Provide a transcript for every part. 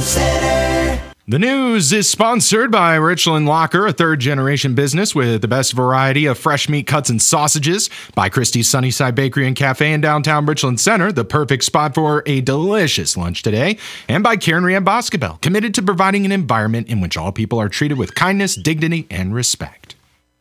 Center. The news is sponsored by Richland Locker, a third-generation business with the best variety of fresh meat cuts and sausages. By Christie's Sunnyside Bakery and Cafe in downtown Richland Center, the perfect spot for a delicious lunch today. And by Karen Rehab Basketball, committed to providing an environment in which all people are treated with kindness, dignity, and respect.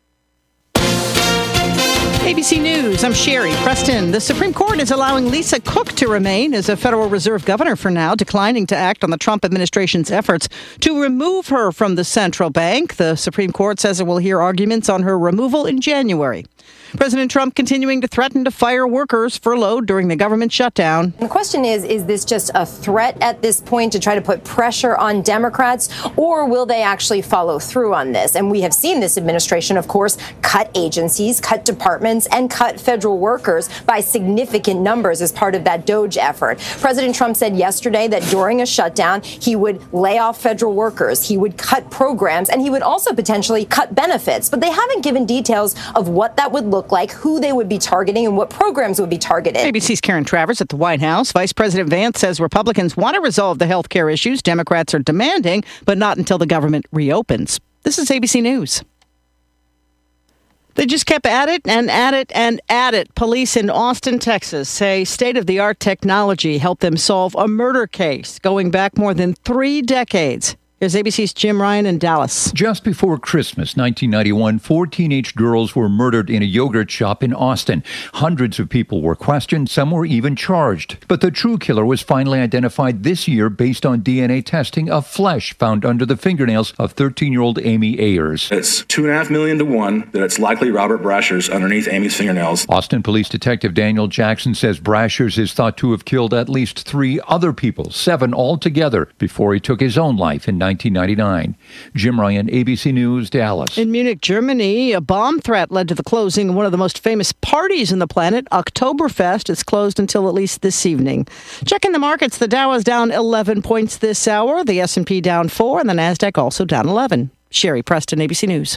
ABC News, I'm Sherry Preston. The Supreme Court is allowing Lisa Cook to remain as a Federal Reserve governor for now, declining to act on the Trump administration's efforts to remove her from the central bank. The Supreme Court says it will hear arguments on her removal in January. President Trump continuing to threaten to fire workers furloughed during the government shutdown. The question is this just a threat at this point to try to put pressure on Democrats, or will they actually follow through on this? And we have seen this administration, of course, cut agencies, cut departments, and cut federal workers by significant numbers as part of that DOGE effort. President Trump said yesterday that during a shutdown, he would lay off federal workers, he would cut programs, and he would also potentially cut benefits. But they haven't given details of what that would look like, who they would be targeting, and what programs would be targeted. ABC's Karen Travers at the White House. Vice President Vance says Republicans want to resolve the health care issues Democrats are demanding, but not until the government reopens. This is ABC News. They just kept at it and at it and at it. Police in Austin, Texas say state-of-the-art technology helped them solve a murder case going back more than 3 decades. Here's ABC's Jim Ryan in Dallas. Just before Christmas 1991, 4 teenage girls were murdered in a yogurt shop in Austin. Hundreds of people were questioned. Some were even charged. But the true killer was finally identified this year based on DNA testing of flesh found under the fingernails of 13-year-old Amy Ayers. It's 2.5 million to 1 that it's likely Robert Brasher's underneath Amy's fingernails. Austin Police Detective Daniel Jackson says Brasher's is thought to have killed at least 3 other people, 7 altogether, before he took his own life in 1999. Jim Ryan, ABC News, Dallas. In Munich, Germany, a bomb threat led to the closing of one of the most famous parties on the planet. Oktoberfest is closed until at least this evening. Checking the markets, the Dow is down 11 points this hour, the S&P down 4, and the Nasdaq also down 11. Sherry Preston, ABC News.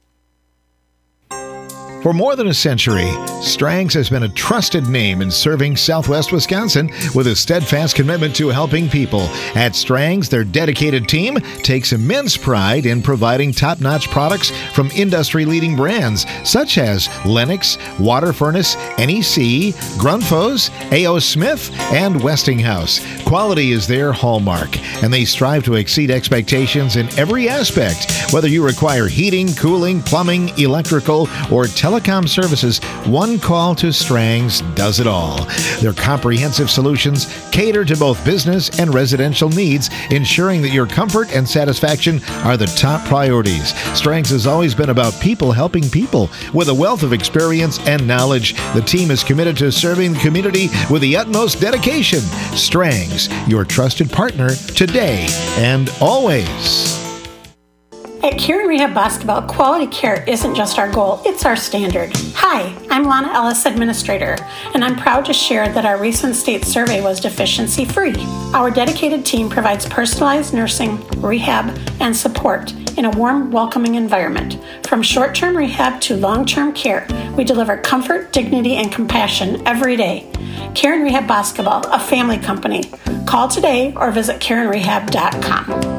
For more than a century, Strang's has been a trusted name in serving Southwest Wisconsin with a steadfast commitment to helping people. At Strang's, their dedicated team takes immense pride in providing top-notch products from industry-leading brands such as Lennox, Water Furnace, NEC, Grundfos, A.O. Smith, and Westinghouse. Quality is their hallmark, and they strive to exceed expectations in every aspect. Whether you require heating, cooling, plumbing, electrical, or telecom services, one call to Strang's does it all. Their comprehensive solutions cater to both business and residential needs, ensuring that your comfort and satisfaction are the top priorities. Strang's has always been about people helping people. With a wealth of experience and knowledge, the team is committed to serving the community with the utmost dedication. Strang's, your trusted partner today and always. At Karen Rehab Basketball, quality care isn't just our goal, it's our standard. Hi, I'm Lana Ellis, Administrator, and I'm proud to share that our recent state survey was deficiency-free. Our dedicated team provides personalized nursing, rehab, and support in a warm, welcoming environment. From short-term rehab to long-term care, we deliver comfort, dignity, and compassion every day. Karen Rehab Basketball, a family company. Call today or visit KarenRehab.com.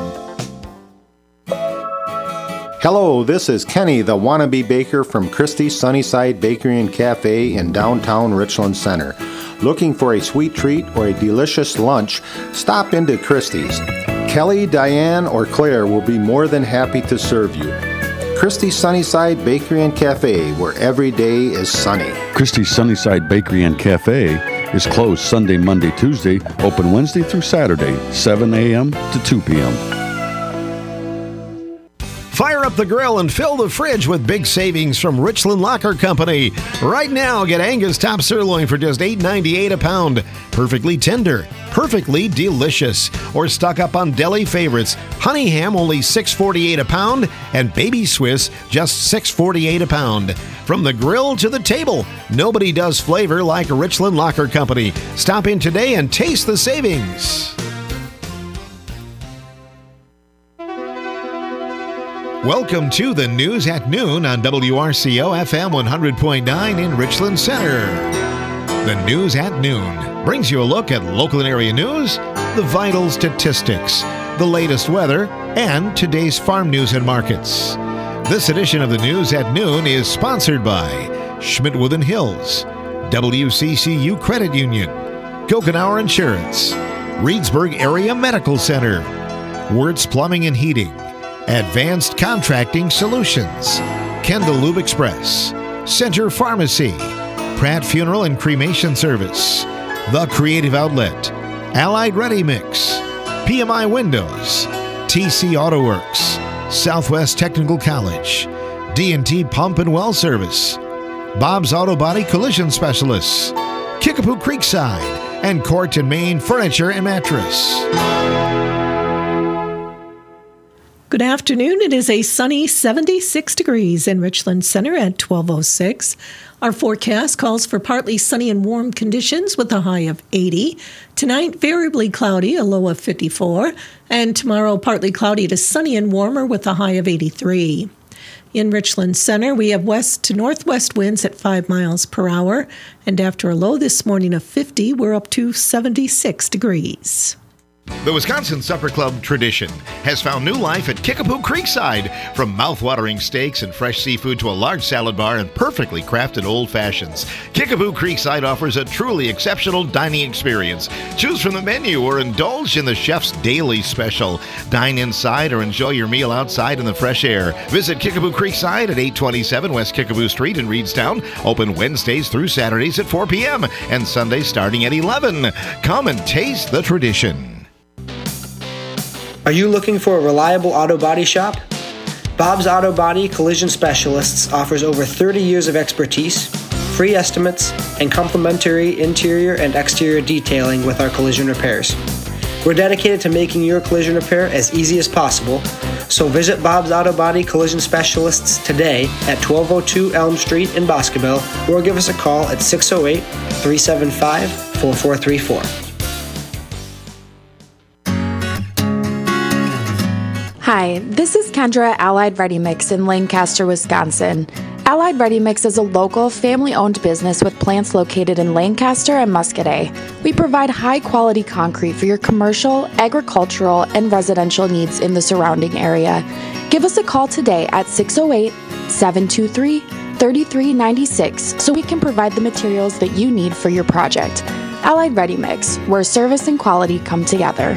Hello, this is Kenny, the wannabe baker from Christie's Sunnyside Bakery and Cafe in downtown Richland Center. Looking for a sweet treat or a delicious lunch? Stop into Christie's. Kelly, Diane, or Claire will be more than happy to serve you. Christie's Sunnyside Bakery and Cafe, where every day is sunny. Christie's Sunnyside Bakery and Cafe is closed Sunday, Monday, Tuesday, open Wednesday through Saturday, 7 a.m. to 2 p.m. Fire up the grill and fill the fridge with big savings from Richland Locker Company. Right now, get Angus top sirloin for just $8.98 a pound. Perfectly tender, perfectly delicious. Or stock up on deli favorites. Honey ham only $6.48 a pound, and baby Swiss just $6.48 a pound. From the grill to the table, nobody does flavor like Richland Locker Company. Stop in today and taste the savings. Welcome to the News at Noon on WRCO FM 100.9 in Richland Center. The News at Noon brings you a look at local and area news the vital statistics, the latest weather, and today's farm news and markets. This edition of the News at Noon is sponsored by Schmidt-Wooden Hills, WCCU Credit Union, Gochenauer Insurance, Reedsburg Area Medical Center, Wirtz Plumbing and Heating, Advanced Contracting Solutions, Kendall Lube Express, Center Pharmacy, Pratt Funeral and Cremation Service, The Creative Outlet, Allied Ready Mix, PMI Windows, TC Auto Works, Southwest Technical College, D&T Pump and Well Service, Bob's Auto Body Collision Specialists, Kickapoo Creekside, and Court and Main Furniture and Mattress. Good afternoon. It is a sunny 76 degrees in Richland Center at 12:06. Our forecast calls for partly sunny and warm conditions with a high of 80. Tonight, variably cloudy, a low of 54. And tomorrow, partly cloudy to sunny and warmer with a high of 83. In Richland Center, we have west to northwest winds at 5 miles per hour. And after a low this morning of 50, we're up to 76 degrees. The Wisconsin Supper Club tradition has found new life at Kickapoo Creekside. From mouth-watering steaks and fresh seafood to a large salad bar and perfectly crafted old fashions, Kickapoo Creekside offers a truly exceptional dining experience. Choose from the menu or indulge in the chef's daily special. Dine inside or enjoy your meal outside in the fresh air. Visit Kickapoo Creekside at 827 West Kickapoo Street in Reedstown. Open Wednesdays through Saturdays at 4 p.m. and Sundays starting at 11. Come and taste the tradition. Are you looking for a reliable auto body shop? Bob's Auto Body Collision Specialists offers over 30 years of expertise, free estimates, and complimentary interior and exterior detailing with our collision repairs. We're dedicated to making your collision repair as easy as possible, so visit Bob's Auto Body Collision Specialists today at 1202 Elm Street in Boscobel or give us a call at 608-375-4434. Hi, this is Kendra at Allied Ready Mix in Lancaster, Wisconsin. Allied Ready Mix is a local, family-owned business with plants located in Lancaster and Muscadet. We provide high-quality concrete for your commercial, agricultural, and residential needs in the surrounding area. Give us a call today at 608-723-3396 so we can provide the materials that you need for your project. Allied Ready Mix, where service and quality come together.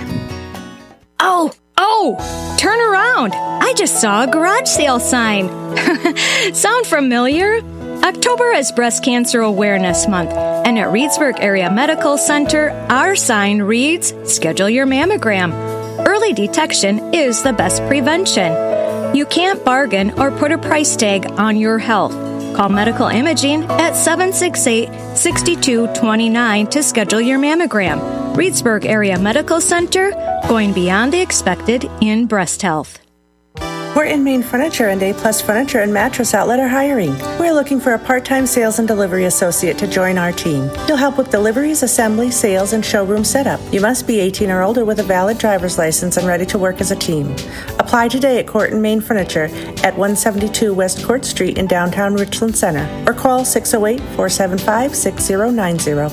Oh, turn around. I just saw a garage sale sign. Sound familiar? October is Breast Cancer Awareness Month, and at Reedsburg Area Medical Center, our sign reads, "Schedule your mammogram." Early detection is the best prevention. You can't bargain or put a price tag on your health. Call Medical Imaging at 768-6229 to schedule your mammogram. Reedsburg Area Medical Center, going beyond the expected in breast health. Court and Main Furniture and A-Plus Furniture and Mattress Outlet are hiring. We're looking for a part-time sales and delivery associate to join our team. You'll help with deliveries, assembly, sales, and showroom setup. You must be 18 or older with a valid driver's license and ready to work as a team. Apply today at Court and Main Furniture at 172 West Court Street in downtown Richland Center or call 608-475-6090.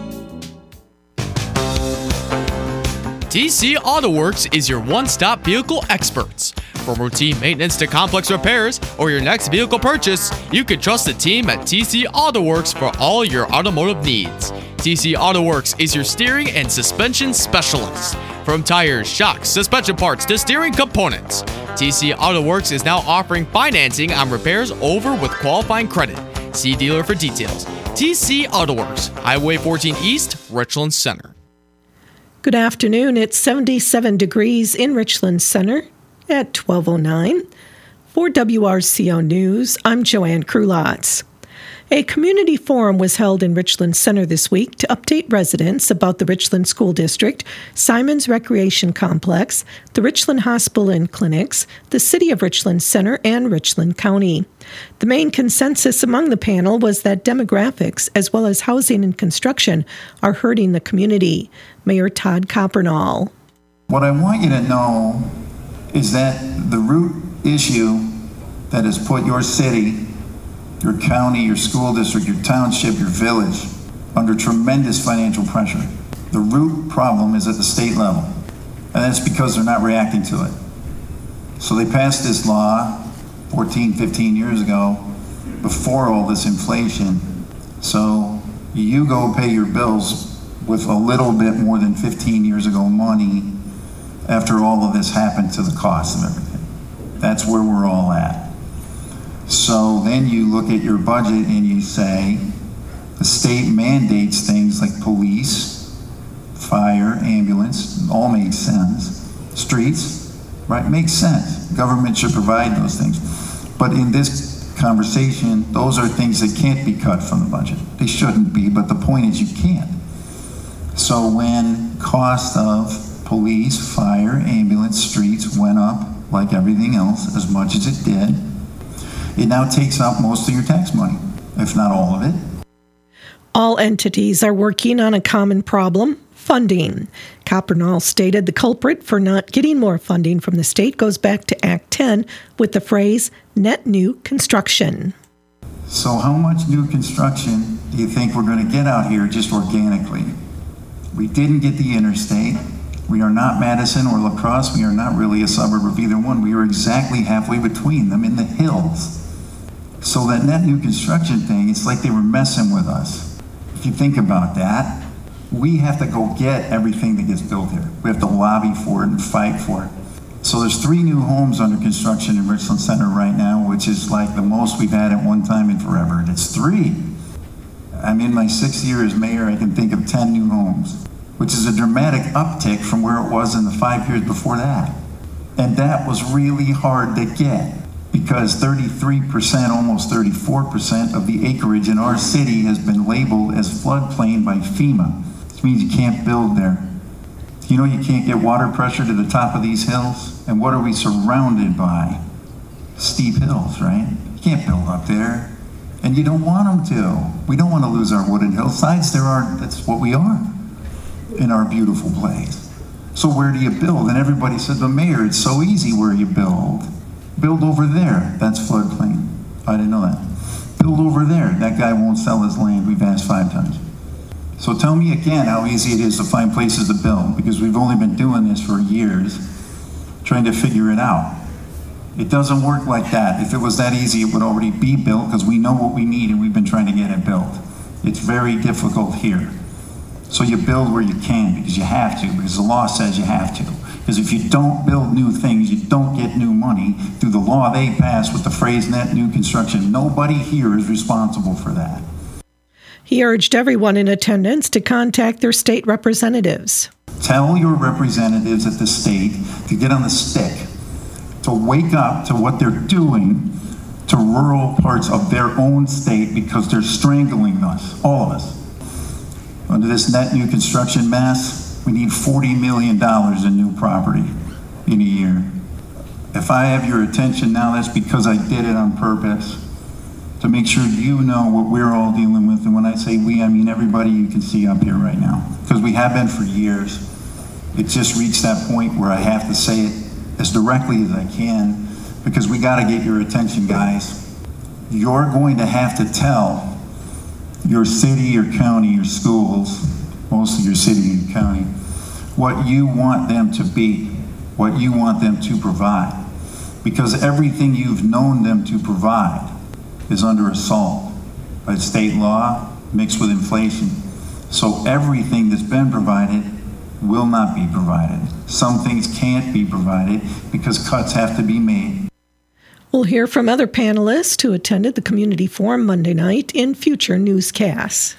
TC Auto Works is your one-stop vehicle experts. From routine maintenance to complex repairs or your next vehicle purchase, you can trust the team at TC Auto Works for all your automotive needs. TC Auto Works is your steering and suspension specialist. From tires, shocks, suspension parts to steering components, TC Auto Works is now offering financing on repairs over with qualifying credit. See dealer for details. TC Auto Works, Highway 14 East, Richland Center. Good afternoon. It's 77 degrees in Richland Center at 12:09. For WRCO News, I'm Joanne Krulotz. A community forum was held in Richland Center this week to update residents about the Richland School District, Simons Recreation Complex, the Richland Hospital and Clinics, the City of Richland Center, and Richland County. The main consensus among the panel was that demographics, as well as housing and construction, are hurting the community. Mayor Todd Coppernall. What I want you to know is that the root issue that has put your city, your county, your school district, your township, your village under tremendous financial pressure The root problem is at the state level, and that's because they're not reacting to it. So they passed this law 14, 15 years ago, before all this inflation. So you go pay your bills with a little bit more than 15 years ago money after all of this happened to the cost of everything. That's where we're all at. So then you look at your budget and you say, the state mandates things like police, fire, ambulance, all makes sense. Streets, right, makes sense. Government should provide those things. But in this conversation, those are things that can't be cut from the budget. They shouldn't be, but the point is you can't. So when cost of police, fire, ambulance, streets went up like everything else as much as it did, it now takes up most of your tax money, if not all of it. All entities are working on a common problem, funding. Coppernoll stated the culprit for not getting more funding from the state goes back to Act 10 with the phrase net new construction. So how much new construction do you think we're going to get out here just organically? We didn't get the interstate. We are not Madison or La Crosse. We are not really a suburb of either one. We are exactly halfway between them in the hills. So that net new construction thing, it's like they were messing with us. If you think about that, we have to go get everything that gets built here. We have to lobby for it and fight for it. So there's 3 new homes under construction in Richland Center right now, which is like the most we've had at one time in forever. And it's 3. I'm in my 6th year as mayor. I can think of 10 new homes, which is a dramatic uptick from where it was in the 5 years before that. And that was really hard to get because 33%, almost 34% of the acreage in our city has been labeled as floodplain by FEMA. This means you can't build there. You know you can't get water pressure to the top of these hills? And what are we surrounded by? Steep hills, right? You can't build up there. And you don't want them to. We don't want to lose our wooded hillsides. That's what we are in our beautiful place. So where do you build? And everybody said, the mayor, it's so easy where you build. Build over there. That's floodplain. I didn't know that. Build over there. That guy won't sell his land. We've asked 5 times. So tell me again how easy it is to find places to build, because we've only been doing this for years, trying to figure it out. It doesn't work like that. If it was that easy, it would already be built, because we know what we need and we've been trying to get it built. It's very difficult here. So you build where you can, because you have to, because the law says you have to. Because if you don't build new things, you don't get new money through the law they passed with the phrase net new construction. Nobody here is responsible for that. He urged everyone in attendance to contact their state representatives. Tell your representatives at the state to get on the stick, to wake up to what they're doing to rural parts of their own state, because they're strangling us, all of us. Under this net new construction mess, we need $40 million in new property in a year. If I have your attention now, that's because I did it on purpose, to make sure you know what we're all dealing with. And when I say we, I mean everybody you can see up here right now, because we have been for years. It just reached that point where I have to say it as directly as I can, because we got to get your attention, guys. You're going to have to tell your city, your county, your schools, mostly your city and county, what you want them to be, what you want them to provide. Because everything you've known them to provide is under assault by state law mixed with inflation. So everything that's been provided will not be provided. Some things can't be provided because cuts have to be made. We'll hear from other panelists who attended the community forum Monday night in future newscasts.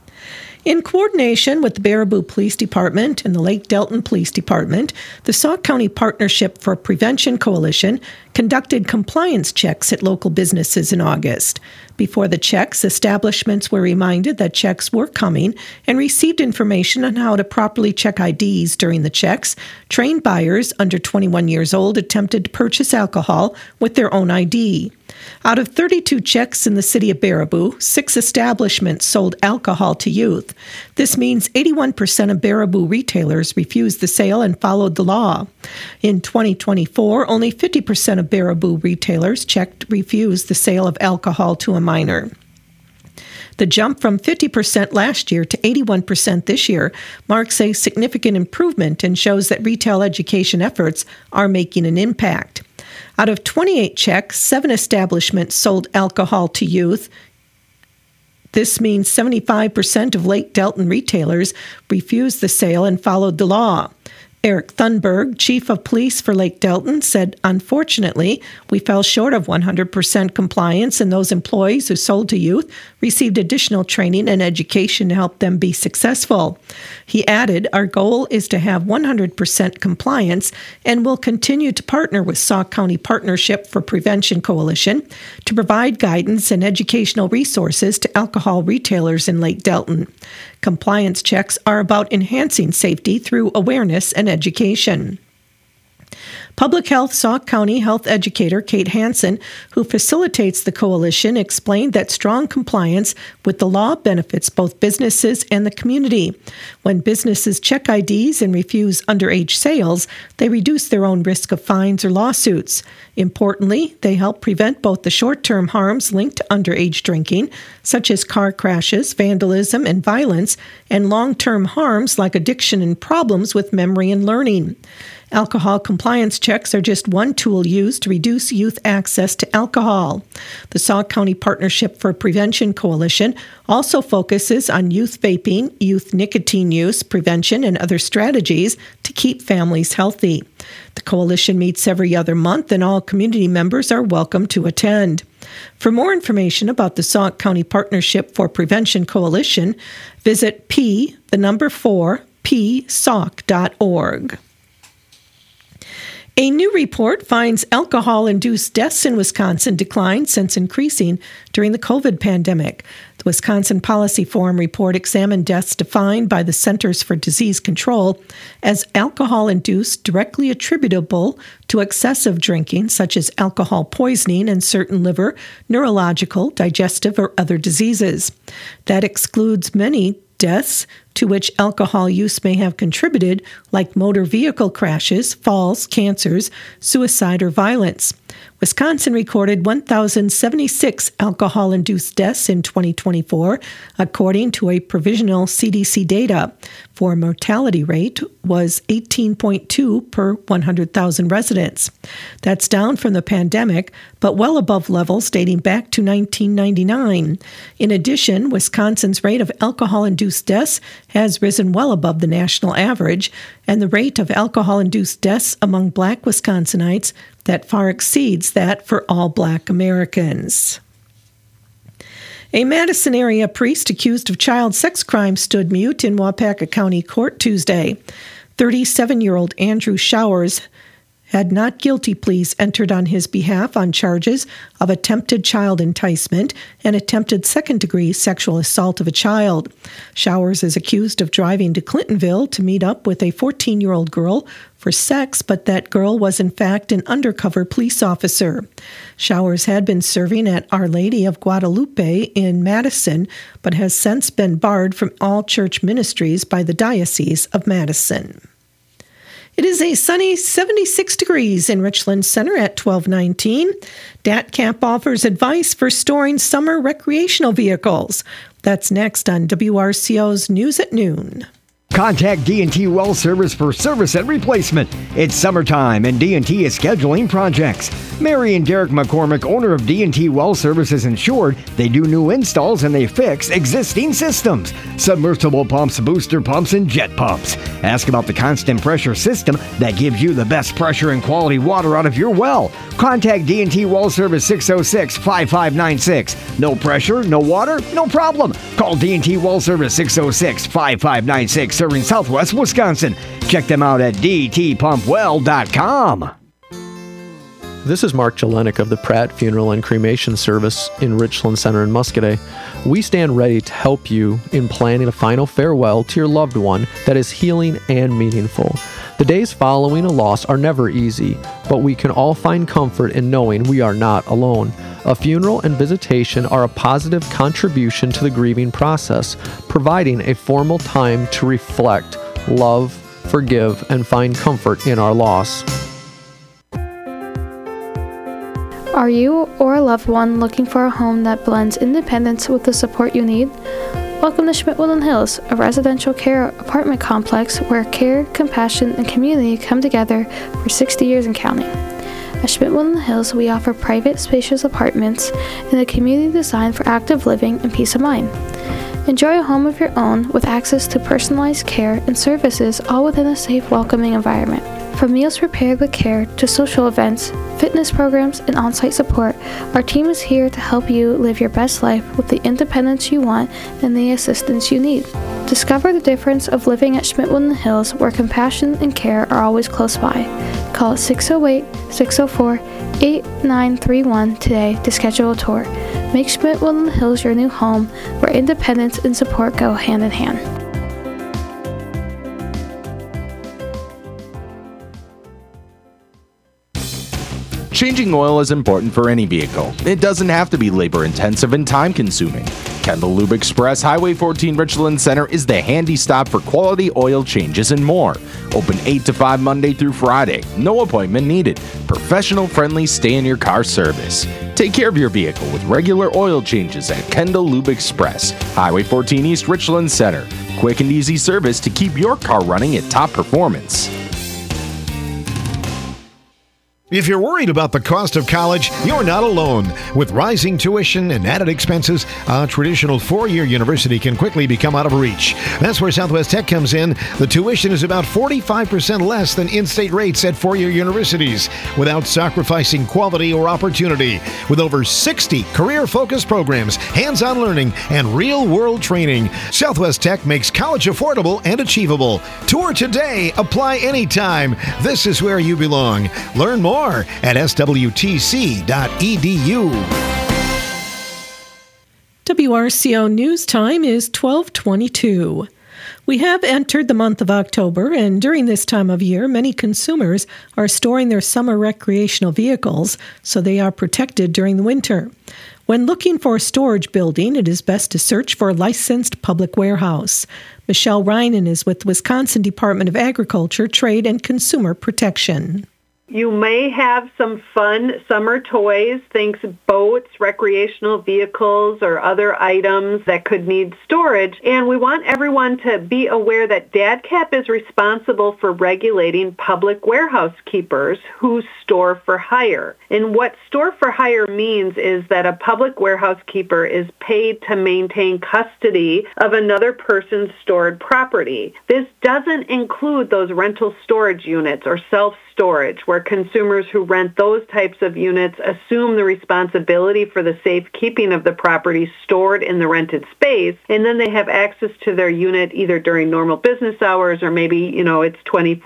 In coordination with the Baraboo Police Department and the Lake Delton Police Department, the Sauk County Partnership for Prevention Coalition conducted compliance checks at local businesses in August. Before the checks, establishments were reminded that checks were coming and received information on how to properly check IDs during the checks. Trained buyers under 21 years old attempted to purchase alcohol with their own ID. Out of 32 checks in the city of Baraboo, 6 establishments sold alcohol to youth. This means 81% of Baraboo retailers refused the sale and followed the law. In 2024, only 50% of Baraboo retailers refused the sale of alcohol to a minor. The jump from 50% last year to 81% this year marks a significant improvement and shows that retail education efforts are making an impact. Out of 28 checks, 7 establishments sold alcohol to youth. This means 75% of Lake Delton retailers refused the sale and followed the law. Eric Thunberg, chief of police for Lake Delton, said, "Unfortunately, we fell short of 100% compliance, and those employees who sold to youth received additional training and education to help them be successful." He added, "Our goal is to have 100% compliance, and we'll continue to partner with Sauk County Partnership for Prevention Coalition to provide guidance and educational resources to alcohol retailers in Lake Delton. Compliance checks are about enhancing safety through awareness and education." Public Health Sauk County health educator Kate Hansen, who facilitates the coalition, explained that strong compliance with the law benefits both businesses and the community. When businesses check IDs and refuse underage sales, they reduce their own risk of fines or lawsuits. Importantly, they help prevent both the short-term harms linked to underage drinking, such as car crashes, vandalism, and violence, and long-term harms like addiction and problems with memory and learning. Alcohol compliance checks are just one tool used to reduce youth access to alcohol. The Sauk County Partnership for Prevention Coalition also focuses on youth vaping, youth nicotine use, prevention, and other strategies to keep families healthy. The coalition meets every other month, and all community members are welcome to attend. For more information about the Sauk County Partnership for Prevention Coalition, visit p4psauk.org. A new report finds alcohol-induced deaths in Wisconsin declined since increasing during the COVID pandemic. The Wisconsin Policy Forum report examined deaths defined by the Centers for Disease Control as alcohol-induced directly attributable to excessive drinking, such as alcohol poisoning and certain liver, neurological, digestive, or other diseases. That excludes many deaths to which alcohol use may have contributed, like motor vehicle crashes, falls, cancers, suicide, or violence. Wisconsin recorded 1,076 alcohol-induced deaths in 2024, according to a provisional CDC data. For mortality rate was 18.2 per 100,000 residents. That's down from the pandemic, but well above levels dating back to 1999. In addition, Wisconsin's rate of alcohol-induced deaths has risen well above the national average, and the rate of alcohol-induced deaths among Black Wisconsinites that far exceeds that for all Black Americans. A Madison area priest accused of child sex crimes stood mute in Waupaca County Court Tuesday. 37-year-old Andrew Showers had not guilty pleas entered on his behalf on charges of attempted child enticement and attempted second-degree sexual assault of a child. Showers is accused of driving to Clintonville to meet up with a 14-year-old girl for sex, but that girl was in fact an undercover police officer. Showers had been serving at Our Lady of Guadalupe in Madison, but has since been barred from all church ministries by the Diocese of Madison. It is a sunny 76 degrees in Richland Center at 1219. DATCamp offers advice for storing summer recreational vehicles. That's next on WRCO's News at Noon. Contact D&T Well Service for service and replacement. It's summertime and D&T is scheduling projects. Mary and Derek McCormick, owner of D&T Well Service, is insured. They do new installs and they fix existing systems. Submersible pumps, booster pumps, and jet pumps. Ask about the constant pressure system that gives you the best pressure and quality water out of your well. Contact D&T Well Service 606-5596. No pressure, no water, no problem. Call D&T Well Service 606-5596. Serving Southwest Wisconsin. Check them out at dtpumpwell.com. This is Mark Jelenik of the Pratt Funeral and Cremation Service in Richland Center in Muscoda. We stand ready to help you in planning a final farewell to your loved one that is healing and meaningful. The days following a loss are never easy, but we can all find comfort in knowing we are not alone. A funeral and visitation are a positive contribution to the grieving process, providing a formal time to reflect, love, forgive, and find comfort in our loss. Are you or a loved one looking for a home that blends independence with the support you need? Welcome to Schmidt-Woodland Hills, a residential care apartment complex where care, compassion, and community come together for 60 years and counting. At Schmidt-Woodland Hills, we offer private, spacious apartments in a community designed for active living and peace of mind. Enjoy a home of your own with access to personalized care and services, all within a safe, welcoming environment. From meals prepared with care to social events, fitness programs, and on-site support, our team is here to help you live your best life with the independence you want and the assistance you need. Discover the difference of living at Schmidt-Woodland Hills, where compassion and care are always close by. Call 608-604-8931 today to schedule a tour. Make Schmidt-Woodland Hills your new home, where independence and support go hand in hand. Changing oil is important for any vehicle. It doesn't have to be labor-intensive and time-consuming. Kendall Lube Express, Highway 14 Richland Center is the handy stop for quality oil changes and more. Open 8 to 5 Monday through Friday. No appointment needed. Professional-friendly stay-in-your-car service. Take care of your vehicle with regular oil changes at Kendall Lube Express, Highway 14 East Richland Center. Quick and easy service to keep your car running at top performance. If you're worried about the cost of college, you're not alone. With rising tuition and added expenses, a traditional four-year university can quickly become out of reach. That's where Southwest Tech comes in. The tuition is about 45% less than in-state rates at four-year universities, without sacrificing quality or opportunity. With over 60 career-focused programs, hands-on learning, and real-world training, Southwest Tech makes college affordable and achievable. Tour today. Apply anytime. This is where you belong. Learn more at swtc.edu. WRCO News Time is 12:22. We have entered the month of October, and during this time of year, many consumers are storing their summer recreational vehicles so they are protected during the winter. When looking for a storage building, it is best to search for a licensed public warehouse. Michelle Reinen is with Wisconsin Department of Agriculture, Trade, and Consumer Protection. You may have some fun summer toys, things boats, recreational vehicles, or other items that could need storage. And we want everyone to be aware that DADCAP is responsible for regulating public warehouse keepers who store for hire. And what store for hire means is that a public warehouse keeper is paid to maintain custody of another person's stored property. This doesn't include those rental storage units or self-storage, where consumers who rent those types of units assume the responsibility for the safekeeping of the property stored in the rented space, and then they have access to their unit either during normal business hours or maybe, it's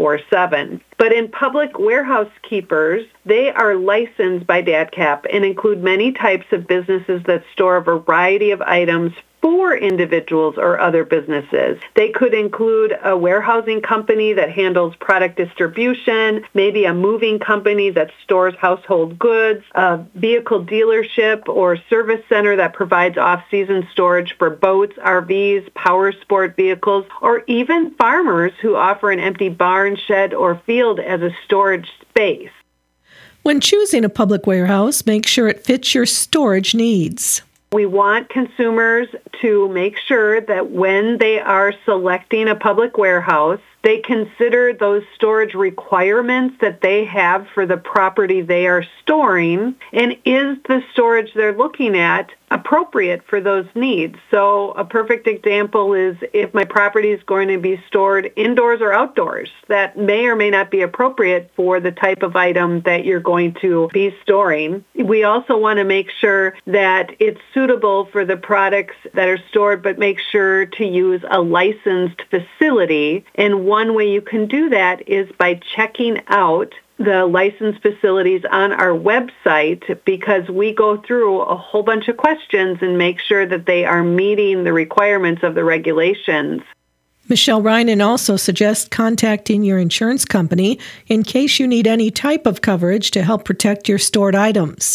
24/7. But in public warehouse keepers, they are licensed by DADCAP and include many types of businesses that store a variety of items for individuals or other businesses. They could include a warehousing company that handles product distribution, maybe a moving company that stores household goods, a vehicle dealership or service center that provides off-season storage for boats, RVs, power sport vehicles, or even farmers who offer an empty barn, shed, or field as a storage space. When choosing a public warehouse, make sure it fits your storage needs. We want consumers to make sure that when they are selecting a public warehouse, they consider those storage requirements that they have for the property they are storing, and is the storage they're looking at appropriate for those needs. So a perfect example is if my property is going to be stored indoors or outdoors, that may or may not be appropriate for the type of item that you're going to be storing. We also want to make sure that it's suitable for the products that are stored, but make sure to use a licensed facility. And one way you can do that is by checking out the licensed facilities on our website, because we go through a whole bunch of questions and make sure that they are meeting the requirements of the regulations. Michelle Reinen also suggests contacting your insurance company in case you need any type of coverage to help protect your stored items.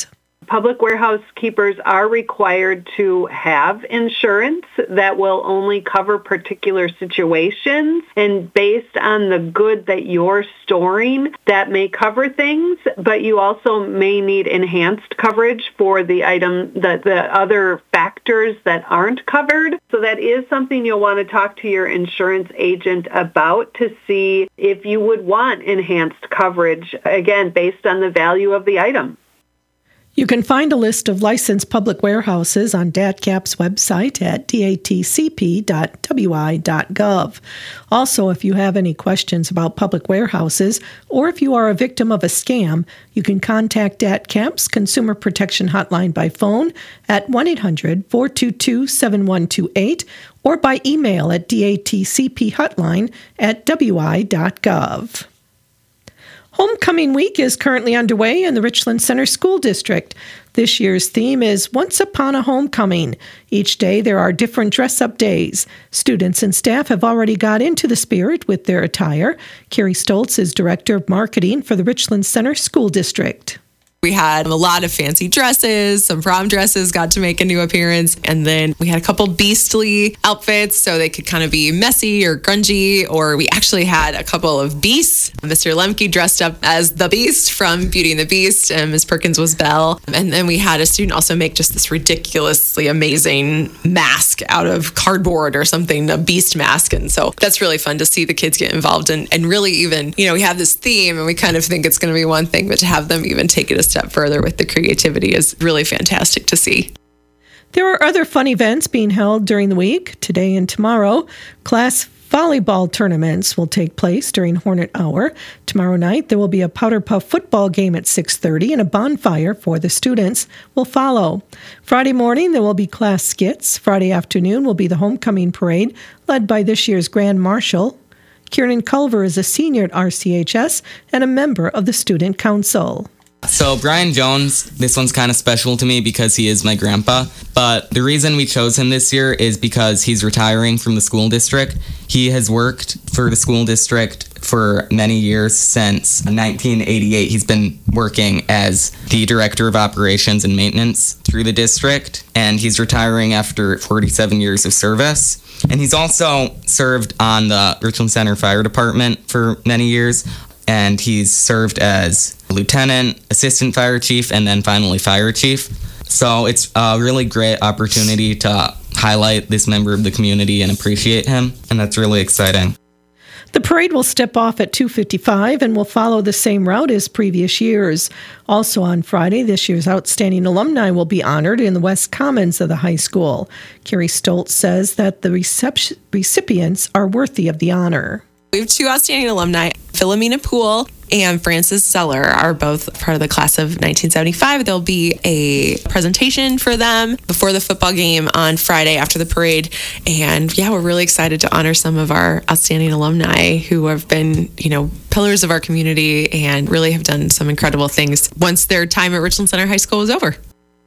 Public warehouse keepers are required to have insurance that will only cover particular situations, and based on the good that you're storing, that may cover things, but you also may need enhanced coverage for the item, the other factors that aren't covered. So that is something you'll want to talk to your insurance agent about to see if you would want enhanced coverage, again, based on the value of the item. You can find a list of licensed public warehouses on DATCAP's website at datcp.wi.gov. Also, if you have any questions about public warehouses, or if you are a victim of a scam, you can contact DATCAP's Consumer Protection Hotline by phone at 1-800-422-7128 or by email at datcphotline@wi.gov. Homecoming Week is currently underway in the Richland Center School District. This year's theme is Once Upon a Homecoming. Each day there are different dress-up days. Students and staff have already got into the spirit with their attire. Carrie Stoltz is Director of Marketing for the Richland Center School District. We had a lot of fancy dresses, some prom dresses got to make a new appearance, and then we had a couple beastly outfits so they could kind of be messy or grungy, or we actually had a couple of beasts. Mr. Lemke dressed up as the Beast from Beauty and the Beast, and Ms. Perkins was Belle. And then we had a student also make just this ridiculously amazing mask out of cardboard or something, a beast mask. And so that's really fun to see the kids get involved and really even, we have this theme and we kind of think it's going to be one thing, but to have them even take it a step further with the creativity is really fantastic to see. There are other fun events being held during the week. Today and tomorrow, class volleyball tournaments will take place during Hornet Hour. Tomorrow night, there will be a Powder Puff football game at 6:30 and a bonfire for the students will follow. Friday morning, there will be class skits. Friday afternoon will be the homecoming parade led by this year's Grand Marshal. Kieran Culver is a senior at RCHS and a member of the Student Council. So Brian Jones, this one's kind of special to me because he is my grandpa, but the reason we chose him this year is because he's retiring from the school district. He has worked for the school district for many years, since 1988. He's been working as the Director of Operations and Maintenance through the district, and he's retiring after 47 years of service. And he's also served on the Richland Center Fire Department for many years, and he's served as lieutenant, assistant fire chief, and then finally fire chief. So it's a really great opportunity to highlight this member of the community and appreciate him, and that's really exciting. The parade will step off at 2:55 and will follow the same route as previous years. Also on Friday, this year's outstanding alumni will be honored in the West Commons of the high school. Carrie Stoltz says that the recipients are worthy of the honor. We have two outstanding alumni. Philomena Poole and Frances Zeller are both part of the class of 1975. There'll be a presentation for them before the football game on Friday after the parade. And we're really excited to honor some of our outstanding alumni who have been, pillars of our community and really have done some incredible things once their time at Richland Center High School was over.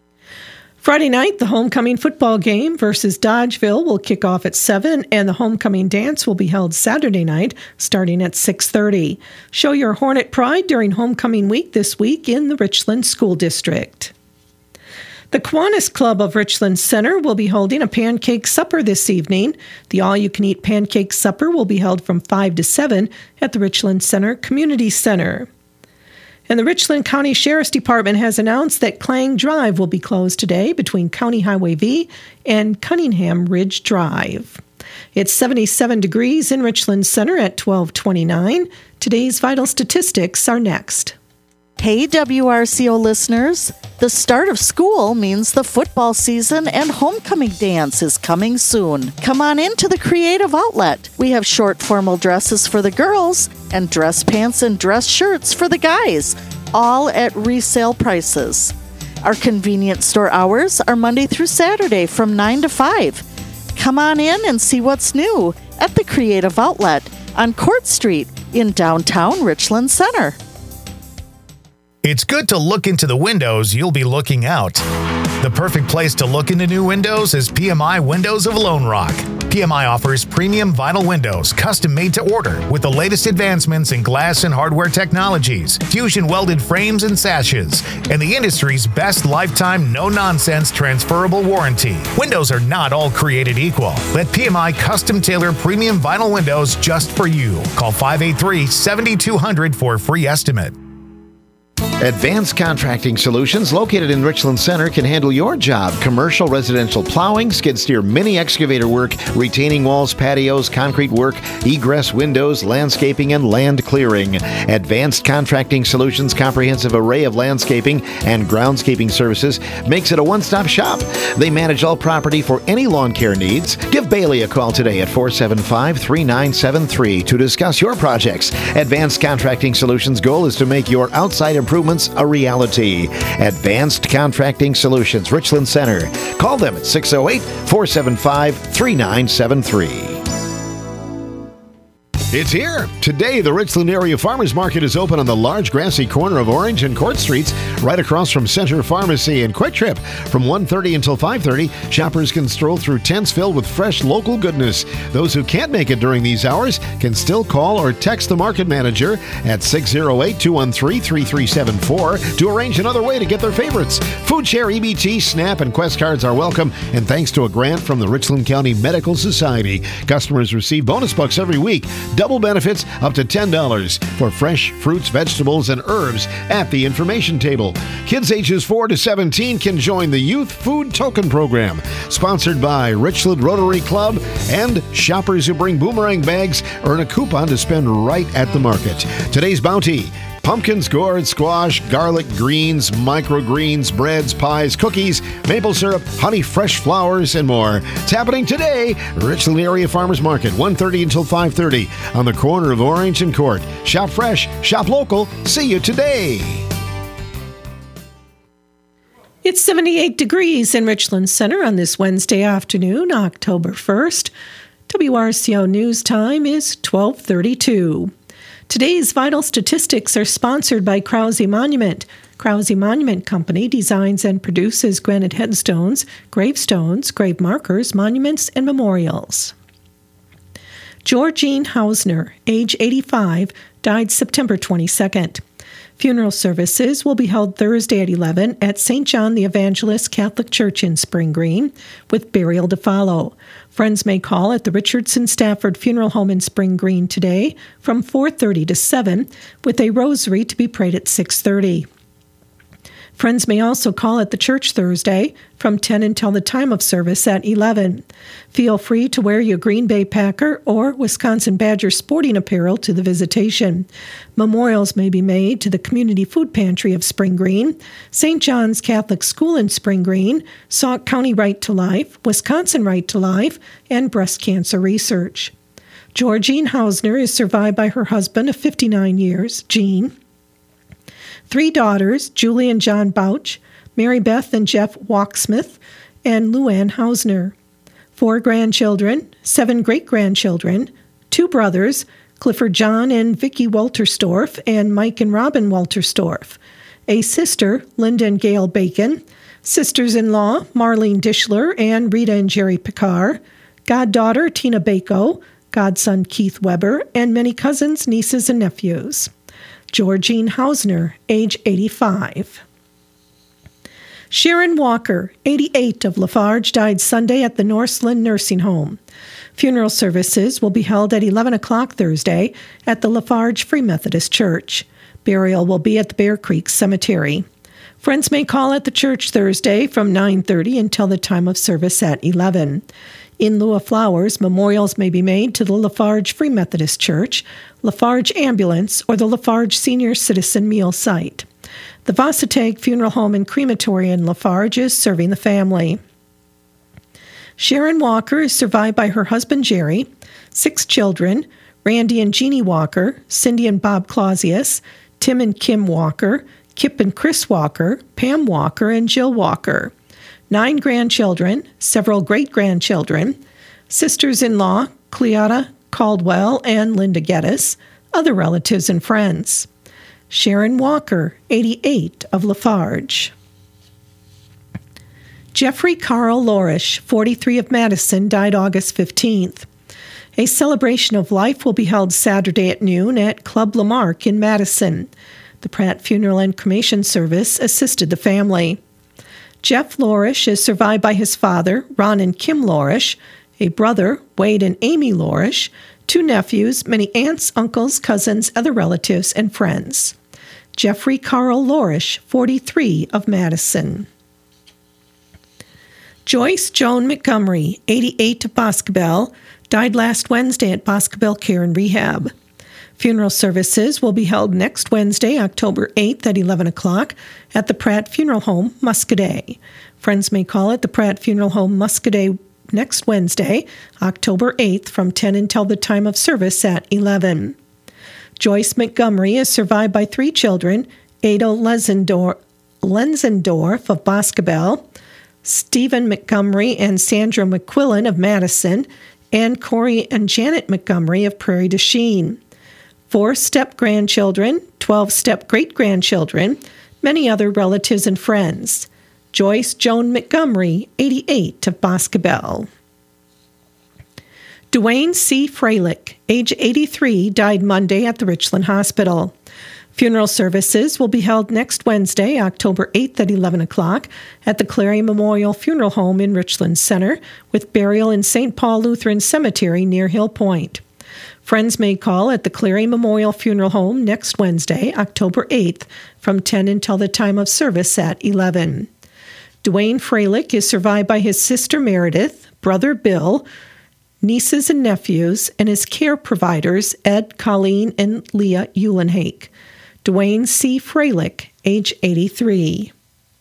Friday night, the homecoming football game versus Dodgeville will kick off at 7, and the homecoming dance will be held Saturday night starting at 6:30. Show your Hornet pride during homecoming week this week in the Richland School District. The Kiwanis Club of Richland Center will be holding a pancake supper this evening. The all-you-can-eat pancake supper will be held from 5 to 7 at the Richland Center Community Center. And the Richland County Sheriff's Department has announced that Clang Drive will be closed today between County Highway V and Cunningham Ridge Drive. It's 77 degrees in Richland Center at 12:29. Today's vital statistics are next. Hey WRCO listeners, the start of school means the football season and homecoming dance is coming soon. Come on into the Creative Outlet. We have short formal dresses for the girls and dress pants and dress shirts for the guys, all at resale prices. Our convenience store hours are Monday through Saturday from 9 to 5. Come on in and see what's new at the Creative Outlet on Court Street in downtown Richland Center. It's good to look into the windows you'll be looking out. The perfect place to look into new windows is PMI Windows of Lone Rock. PMI offers premium vinyl windows, custom made to order, with the latest advancements in glass and hardware technologies, fusion welded frames and sashes, and the industry's best lifetime no-nonsense transferable warranty. Windows are not all created equal. Let PMI custom tailor premium vinyl windows just for you. Call 583-7200 for a free estimate. Advanced Contracting Solutions, located in Richland Center, can handle your job. Commercial, residential plowing, skid steer, mini excavator work, retaining walls, patios, concrete work, egress windows, landscaping, and land clearing. Advanced Contracting Solutions' comprehensive array of landscaping and groundscaping services makes it a one-stop shop. They manage all property for any lawn care needs. Give Bailey a call today at 475-3973 to discuss your projects. Advanced Contracting Solutions' goal is to make your outside improvements a reality. Advanced Contracting Solutions, Richland Center. Call them at 608-475-3973. It's here. Today, the Richland Area Farmers Market is open on the large grassy corner of Orange and Court Streets, right across from Center Pharmacy and Quick Trip. From 1:30 until 5:30, shoppers can stroll through tents filled with fresh local goodness. Those who can't make it during these hours can still call or text the market manager at 608-213-3374 to arrange another way to get their favorites. Food Share, EBT, SNAP, and Quest cards are welcome, and thanks to a grant from the Richland County Medical Society, customers receive bonus bucks every week. Double benefits up to $10 for fresh fruits, vegetables, and herbs at the information table. Kids ages 4 to 17 can join the Youth Food Token Program, sponsored by Richland Rotary Club, and shoppers who bring boomerang bags earn a coupon to spend right at the market. Today's bounty: pumpkins, gourd, squash, garlic, greens, microgreens, breads, pies, cookies, maple syrup, honey, fresh flowers, and more. It's happening today, Richland Area Farmers Market, 1:30 until 5:30 on the corner of Orange and Court. Shop fresh, shop local. See you today. It's 78 degrees in Richland Center on this Wednesday afternoon, October 1st. WRCO News Time is 12:32. Today's vital statistics are sponsored by Krause Monument. Krause Monument Company designs and produces granite headstones, gravestones, grave markers, monuments, and memorials. Georgine Hausner, age 85, died September 22nd. Funeral services will be held Thursday at 11 at St. John the Evangelist Catholic Church in Spring Green, with burial to follow. Friends may call at the Richardson Stafford Funeral Home in Spring Green today from 4:30 to 7, with a rosary to be prayed at 6:30. Friends may also call at the church Thursday from 10 until the time of service at 11. Feel free to wear your Green Bay Packer or Wisconsin Badger sporting apparel to the visitation. Memorials may be made to the Community Food Pantry of Spring Green, St. John's Catholic School in Spring Green, Sauk County Right to Life, Wisconsin Right to Life, and Breast Cancer Research. Georgine Hausner is survived by her husband of 59 years, Gene, 3 daughters, Julie and John Bouch, Mary Beth and Jeff Walksmith, and Luann Hausner. 4 grandchildren, 7 great-grandchildren, 2 brothers, Clifford John and Vicki Walterstorff, and Mike and Robin Walterstorff. A sister, Linda and Gail Bacon. Sisters-in-law, Marlene Dishler and Rita and Jerry Picard. Goddaughter, Tina Bako. Godson, Keith Weber. And many cousins, nieces, and nephews. Georgine Hausner, age 85. Sharon Walker, 88, of Lafarge, died Sunday at the Northland Nursing Home. Funeral services will be held at 11 o'clock Thursday at the Lafarge Free Methodist Church. Burial will be at the Bear Creek Cemetery. Friends may call at the church Thursday from 9:30 until the time of service at 11. In lieu of flowers, memorials may be made to the Lafarge Free Methodist Church, Lafarge Ambulance, or the Lafarge Senior Citizen Meal Site. The Vossatag Funeral Home and Crematory in Lafarge is serving the family. Sharon Walker is survived by her husband Jerry, 6 children, Randy and Jeannie Walker, Cindy and Bob Clausius, Tim and Kim Walker, Kip and Chris Walker, Pam Walker, and Jill Walker. 9 grandchildren, several great-grandchildren, sisters-in-law, Cleota Caldwell and Linda Geddes, other relatives and friends. Sharon Walker, 88, of Lafarge. Jeffrey Carl Lorish, 43 of Madison, died August 15th. A celebration of life will be held Saturday at noon at Club Lamarck in Madison. The Pratt Funeral and Cremation Service assisted the family. Jeff Lorish is survived by his father, Ron and Kim Lorish, a brother, Wade and Amy Lorish, 2 nephews, many aunts, uncles, cousins, other relatives, and friends. Jeffrey Carl Lorish, 43 of Madison. Joyce Joan Montgomery, 88 of Boscobel, died last Wednesday at Boscobel Care and Rehab. Funeral services will be held next Wednesday, October 8th at 11 o'clock at the Pratt Funeral Home, Muscadet. Friends may call at the Pratt Funeral Home, Muscadet next Wednesday, October 8th from 10 until the time of service at 11. Joyce Montgomery is survived by 3 children, Ada Lenzendorf of Boscobel, Stephen Montgomery and Sandra McQuillan of Madison, and Corey and Janet Montgomery of Prairie du Chien. 4 step-grandchildren, 12 step-great-grandchildren, many other relatives and friends. Joyce Joan Montgomery, 88 of Boscobel. Dwayne C. Freilich, age 83, died Monday at the Richland Hospital. Funeral services will be held next Wednesday, October 8th at 11 o'clock at the Clary Memorial Funeral Home in Richland Center, with burial in St. Paul Lutheran Cemetery near Hill Point. Friends may call at the Clary Memorial Funeral Home next Wednesday, October 8th, from 10 until the time of service at 11. Dwayne Freilich is survived by his sister Meredith, brother Bill, nieces and nephews, and his care providers, Ed, Colleen, and Leah Eulenhake. Dwayne C. Freilich, age 83.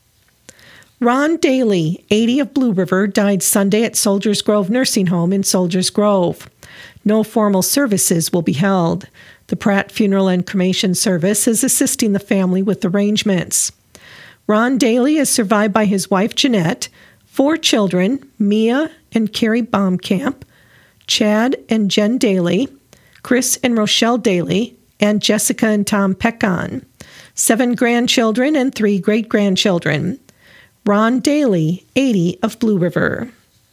Ron Daly, 80 of Blue River, died Sunday at Soldiers Grove Nursing Home in Soldiers Grove. No formal services will be held. The Pratt Funeral and Cremation Service is assisting the family with arrangements. Ron Daly is survived by his wife Jeanette, 4 children, Mia and Carrie Baumkamp, Chad and Jen Daly, Chris and Rochelle Daly, and Jessica and Tom Peckon, 7 grandchildren and 3 great-grandchildren. Ron Daly, 80 of Blue River.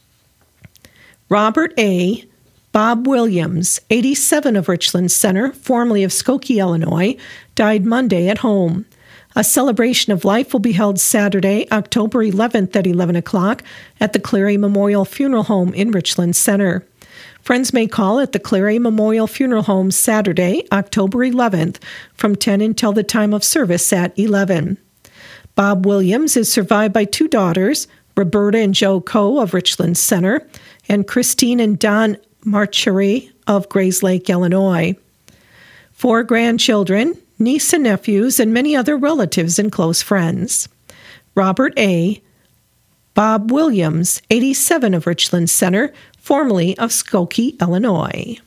Robert A. Bob Williams, 87 of Richland Center, formerly of Skokie, Illinois, died Monday at home. A celebration of life will be held Saturday, October 11th at 11 o'clock at the Clary Memorial Funeral Home in Richland Center. Friends may call at the Clary Memorial Funeral Home Saturday, October 11th, from 10 until the time of service at 11. Bob Williams is survived by 2 daughters, Roberta and Joe Coe of Richland Center, and Christine and Don Marchery of Grayslake, Illinois. 4 grandchildren, niece and nephews, and many other relatives and close friends. Robert A. Bob Williams, 87 of Richland Center, formerly of Skokie, Illinois.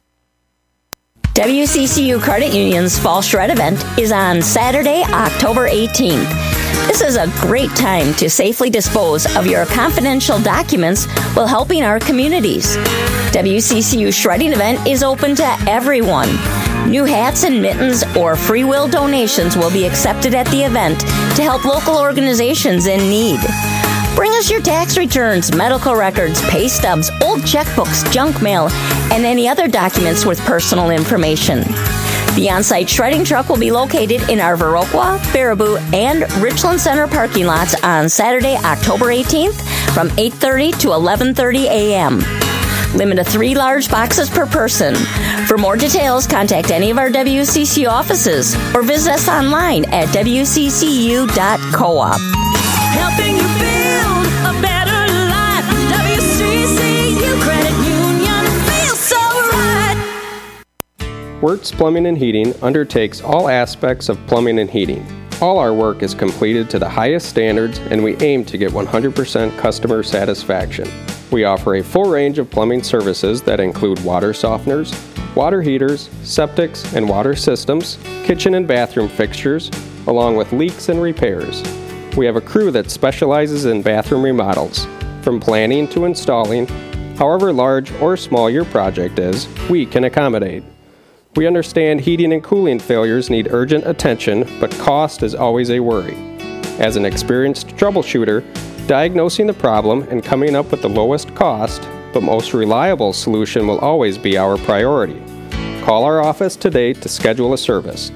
WCCU Credit Union's Fall Shred event is on Saturday, October 18th. This is a great time to safely dispose of your confidential documents while helping our communities. WCCU Shredding event is open to everyone. New hats and mittens or free will donations will be accepted at the event to help local organizations in need. Bring us your tax returns, medical records, pay stubs, old checkbooks, junk mail, and any other documents with personal information. The on-site shredding truck will be located in our Viroqua, Baraboo, and Richland Center parking lots on Saturday, October 18th from 8:30 to 11:30 a.m. Limit of 3 large boxes per person. For more details, contact any of our WCCU offices or visit us online at wccu.coop. Helping you build a better life. WCCU Credit Union feels so right. Wirtz Plumbing and Heating undertakes all aspects of plumbing and heating. All our work is completed to the highest standards, and we aim to get 100% customer satisfaction. We offer a full range of plumbing services that include water softeners, water heaters, septics and water systems, kitchen and bathroom fixtures, along with leaks and repairs. We have a crew that specializes in bathroom remodels. From planning to installing, however large or small your project is, we can accommodate. We understand heating and cooling failures need urgent attention, but cost is always a worry. As an experienced troubleshooter, Diagnosing the problem and coming up with the lowest cost, but most reliable solution will always be our priority. Call our office today to schedule a service,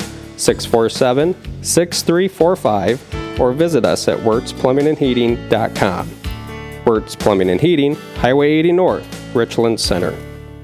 647-6345, or visit us at WirtzPlumbingandHeating.com. Wirtz Plumbing and Heating, Highway 80 North, Richland Center.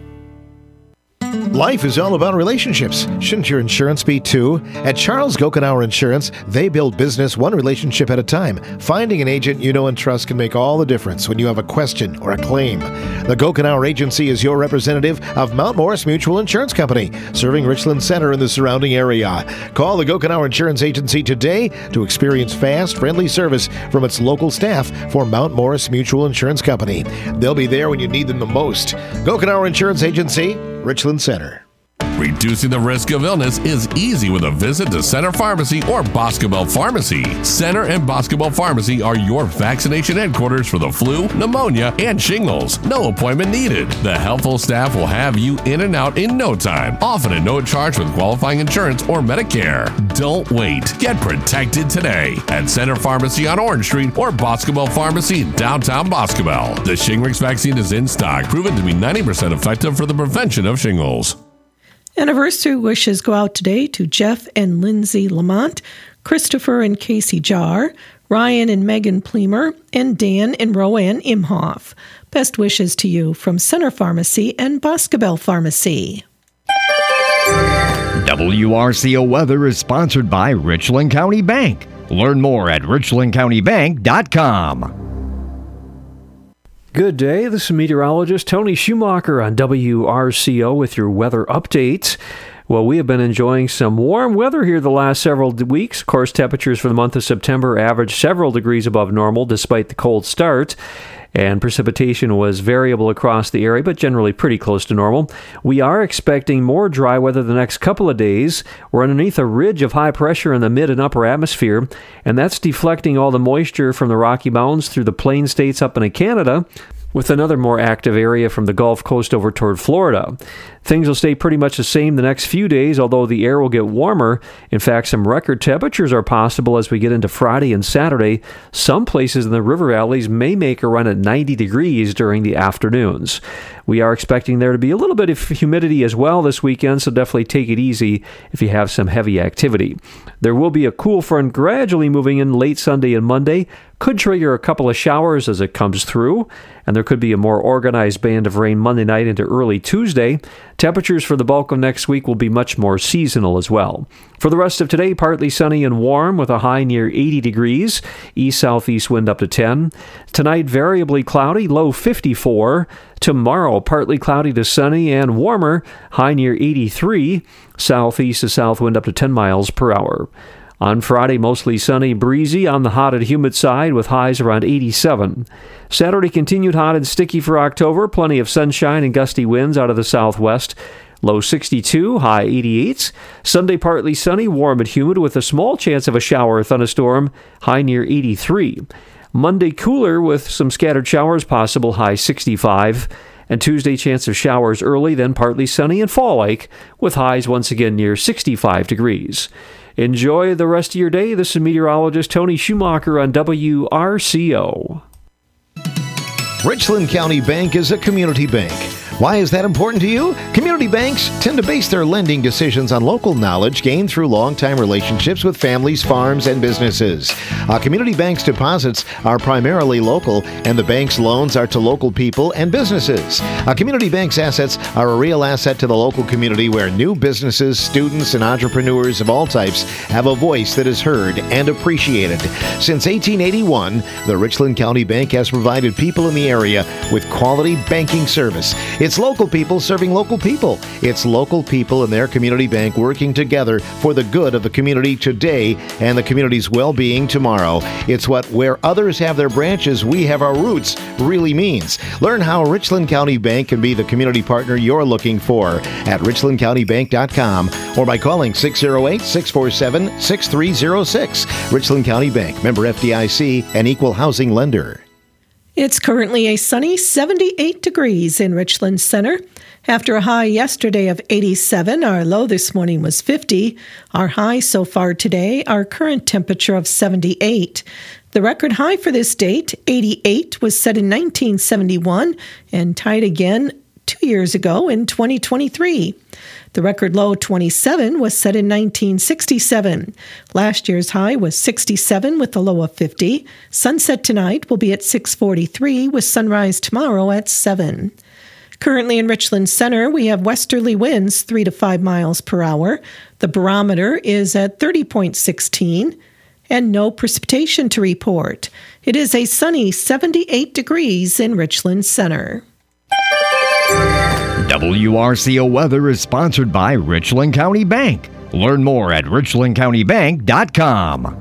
Life is all about relationships. Shouldn't your insurance be too? At Charles Gokenauer Insurance, they build business one relationship at a time. Finding an agent you know and trust can make all the difference when you have a question or a claim. The Gokenauer Agency is your representative of Mount Morris Mutual Insurance Company, serving Richland Center and the surrounding area. Call the Gokenauer Insurance Agency today to experience fast, friendly service from its local staff for Mount Morris Mutual Insurance Company. They'll be there when you need them the most. Gokenauer Insurance Agency, Richland Center. Reducing the risk of illness is easy with a visit to Center Pharmacy or Boscobel Pharmacy. Center and Boscobel Pharmacy are your vaccination headquarters for the flu, pneumonia, and shingles. No appointment needed. The helpful staff will have you in and out in no time, often at no charge with qualifying insurance or Medicare. Don't wait. Get protected today at Center Pharmacy on Orange Street or Boscobel Pharmacy in downtown Boscobel. The Shingrix vaccine is in stock, proven to be 90% effective for the prevention of shingles. Anniversary wishes go out today to Jeff and Lindsay Lamont, Christopher and Casey Jar, Ryan and Megan Pleamer, and Dan and Roanne Imhoff. Best wishes to you from Center Pharmacy and Boscobel Pharmacy. WRCO Weather is sponsored by Richland County Bank. Learn more at richlandcountybank.com. Good day, this is meteorologist Tony Schumacher on WRCO with your weather updates. Well, we have been enjoying some warm weather here the last several weeks. Of course, temperatures for the month of September averaged several degrees above normal despite the cold start. And precipitation was variable across the area, but generally pretty close to normal. We are expecting more dry weather the next couple of days. We're underneath a ridge of high pressure in the mid and upper atmosphere, and that's deflecting all the moisture from the Rocky Mountains through the Plain States up into Canada, with another more active area from the Gulf Coast over toward Florida. Things will stay pretty much the same the next few days, although the air will get warmer. In fact, some record temperatures are possible as we get into Friday and Saturday. Some places in the river valleys may make a run at 90 degrees during the afternoons. We are expecting there to be a little bit of humidity as well this weekend, so definitely take it easy if you have some heavy activity. There will be a cool front gradually moving in late Sunday and Monday. Could trigger a couple of showers as it comes through, and there could be a more organized band of rain Monday night into early Tuesday. Temperatures for the bulk of next week will be much more seasonal as well. For the rest of today, partly sunny and warm with a high near 80 degrees, east-southeast wind up to 10. Tonight, variably cloudy, low 54. Tomorrow, partly cloudy to sunny and warmer, high near 83. Southeast to south wind up to 10 miles per hour. On Friday, mostly sunny, breezy on the hot and humid side with highs around 87. Saturday continued hot and sticky for October. Plenty of sunshine and gusty winds out of the southwest. Low 62, high 88. Sunday partly sunny, warm and humid with a small chance of a shower or thunderstorm. High near 83. Monday cooler with some scattered showers possible, high 65. And Tuesday chance of showers early, then partly sunny and fall-like with highs once again near 65 degrees. Enjoy the rest of your day. This is meteorologist Tony Schumacher on WRCO. Richland County Bank is a community bank. Why is that important to you? Community banks tend to base their lending decisions on local knowledge gained through long-time relationships with families, farms, and businesses. Community banks' deposits are primarily local, and the bank's loans are to local people and businesses. Community banks' assets are a real asset to the local community where new businesses, students, and entrepreneurs of all types have a voice that is heard and appreciated. Since 1881, the Richland County Bank has provided people in the area with quality banking service. It's local people serving local people. It's local people and their community bank working together for the good of the community today and the community's well-being tomorrow. It's what where others have their branches, we have our roots really means. Learn how Richland County Bank can be the community partner you're looking for at richlandcountybank.com or by calling 608-647-6306. Richland County Bank, member FDIC, and equal housing lender. It's currently a sunny 78 degrees in Richland Center. After a high yesterday of 87, our low this morning was 50. Our high so far today, our current temperature of 78. The record high for this date, 88, was set in 1971 and tied again 2 years ago in 2023. The record low, 27, was set in 1967. Last year's high was 67 with a low of 50. Sunset tonight will be at 6:43 with sunrise tomorrow at 7. Currently in Richland Center, we have westerly winds 3 to 5 miles per hour. The barometer is at 30.16 and no precipitation to report. It is a sunny 78 degrees in Richland Center. WRCO Weather is sponsored by Richland County Bank. Learn more at richlandcountybank.com.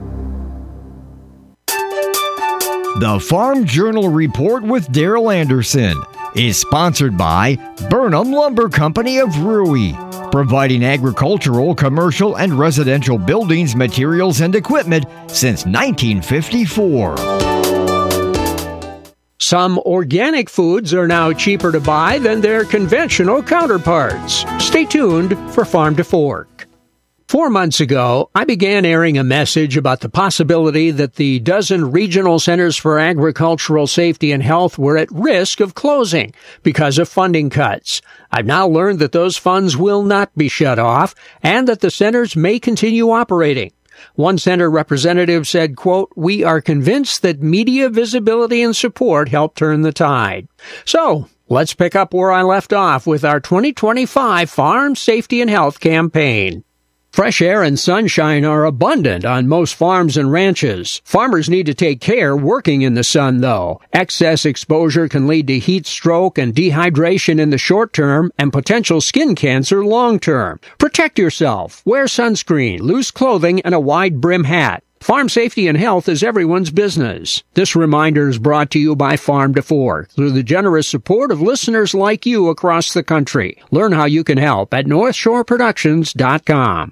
The Farm Journal Report with Daryl Anderson is sponsored by Burnham Lumber Company of Rui, providing agricultural, commercial, and residential buildings, materials, and equipment since 1954. Some organic foods are now cheaper to buy than their conventional counterparts. Stay tuned for Farm to Fork. 4 months ago, I began airing a message about the possibility that the dozen regional centers for agricultural safety and health were at risk of closing because of funding cuts. I've now learned that those funds will not be shut off and that the centers may continue operating. One center representative said, quote, "We are convinced that media visibility and support help turn the tide." So, let's pick up where I left off with our 2025 Farm Safety and Health campaign. Fresh air and sunshine are abundant on most farms and ranches. Farmers need to take care working in the sun, though. Excess exposure can lead to heat stroke and dehydration in the short term and potential skin cancer long term. Protect yourself. Wear sunscreen, loose clothing, and a wide brim hat. Farm safety and health is everyone's business. This reminder is brought to you by Farm to Fork through the generous support of listeners like you across the country. Learn how you can help at NorthshoreProductions.com.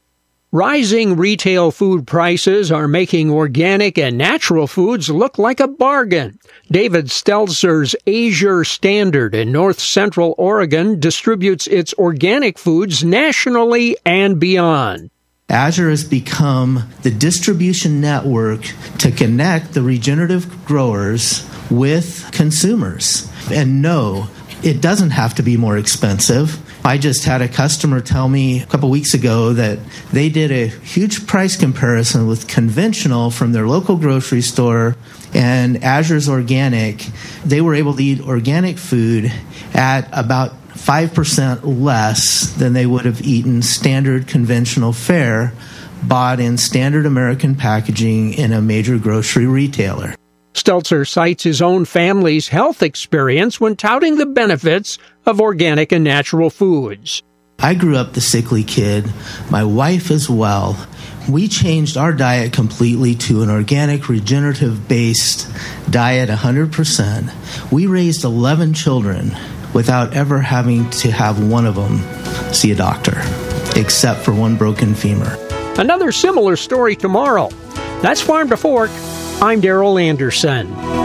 Rising retail food prices are making organic and natural foods look like a bargain. David Stelzer's Azure Standard in North Central Oregon distributes its organic foods nationally and beyond. Azure has become the distribution network to connect the regenerative growers with consumers. And no, it doesn't have to be more expensive. I just had a customer tell me a couple weeks ago that they did a huge price comparison with conventional from their local grocery store and Azure's organic. They were able to eat organic food at about 5% less than they would have eaten standard conventional fare bought in standard American packaging in a major grocery retailer. Stelzer cites his own family's health experience when touting the benefits of organic and natural foods. I grew up the sickly kid, my wife as well. We changed our diet completely to an organic, regenerative-based diet 100%. We raised 11 children without ever having to have one of them see a doctor, except for one broken femur. Another similar story tomorrow. That's Farm to Fork. I'm Daryl Anderson.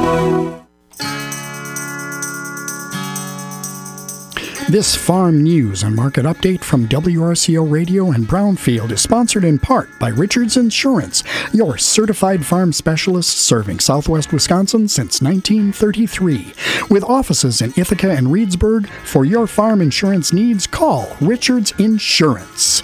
This farm news and market update from WRCO Radio and Brownfield is sponsored in part by Richards Insurance, your certified farm specialist serving Southwest Wisconsin since 1933. With offices in Ithaca and Reedsburg, for your farm insurance needs, call Richards Insurance.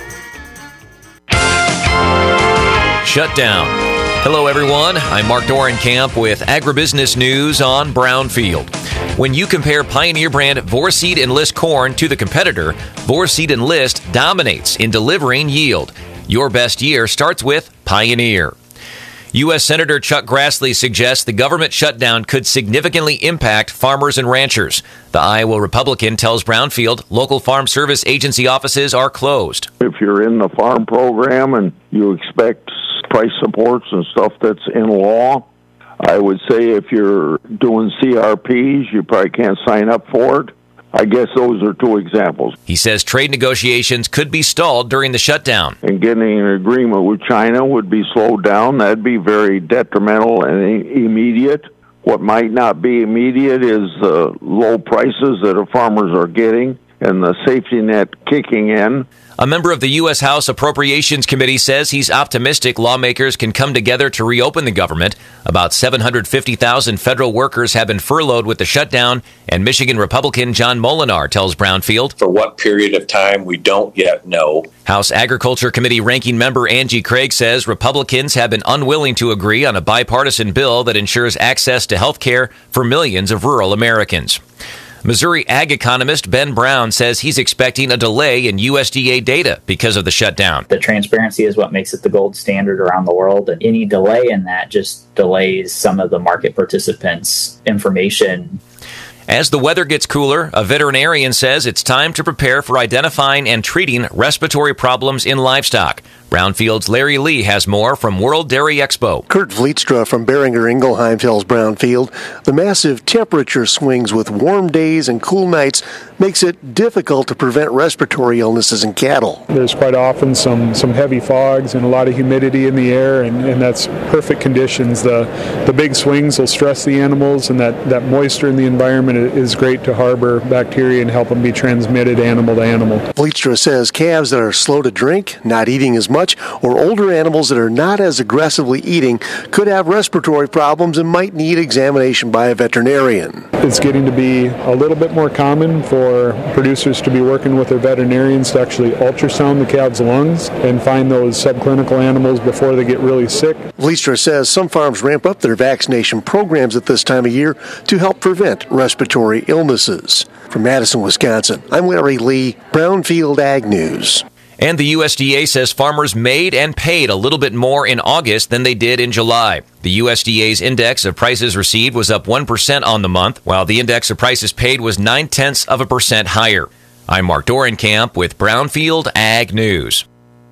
Shutdown. Hello, everyone. I'm Mark Dorenkamp with Agribusiness News on Brownfield. When you compare Pioneer brand Vorseed Enlist corn to the competitor, Vorseed Enlist dominates in delivering yield. Your best year starts with Pioneer. U.S. Senator Chuck Grassley suggests the government shutdown could significantly impact farmers and ranchers. The Iowa Republican tells Brownfield local farm service agency offices are closed. If you're in the farm program and you expect price supports and stuff that's in law, I would say if you're doing CRPs, you probably can't sign up for it. I guess those are two examples. He says trade negotiations could be stalled during the shutdown. And getting an agreement with China would be slowed down. That'd be very detrimental and immediate. What might not be immediate is low prices that our farmers are getting and the safety net kicking in. A member of the U.S. House Appropriations Committee says he's optimistic lawmakers can come together to reopen the government. About 750,000 federal workers have been furloughed with the shutdown, and Michigan Republican John Molinar tells Brownfield, for what period of time, we don't yet know. House Agriculture Committee ranking member Angie Craig says Republicans have been unwilling to agree on a bipartisan bill that ensures access to health care for millions of rural Americans. Missouri ag economist Ben Brown says he's expecting a delay in USDA data because of the shutdown. The transparency is what makes it the gold standard around the world, and any delay in that just delays some of the market participants' information. As the weather gets cooler, a veterinarian says it's time to prepare for identifying and treating respiratory problems in livestock. Brownfield's Larry Lee has more from World Dairy Expo. Kurt Vlietstra from Beringer Ingelheim tells Brownfield the massive temperature swings with warm days and cool nights makes it difficult to prevent respiratory illnesses in cattle. There's quite often some heavy fogs and a lot of humidity in the air, and that's perfect conditions. The big swings will stress the animals, and that moisture in the environment is great to harbor bacteria and help them be transmitted animal to animal. Vlietstra says calves that are slow to drink, not eating as much, or older animals that are not as aggressively eating could have respiratory problems and might need examination by a veterinarian. It's getting to be a little bit more common for producers to be working with their veterinarians to actually ultrasound the calves' lungs and find those subclinical animals before they get really sick. Vlietstra says some farms ramp up their vaccination programs at this time of year to help prevent respiratory illnesses. From Madison, Wisconsin, I'm Larry Lee, Brownfield Ag News. And the USDA says farmers made and paid a little bit more in August than they did in July. The USDA's index of prices received was up 1% on the month, while the index of prices paid was 0.9% higher. I'm Mark Dorenkamp with Brownfield Ag News.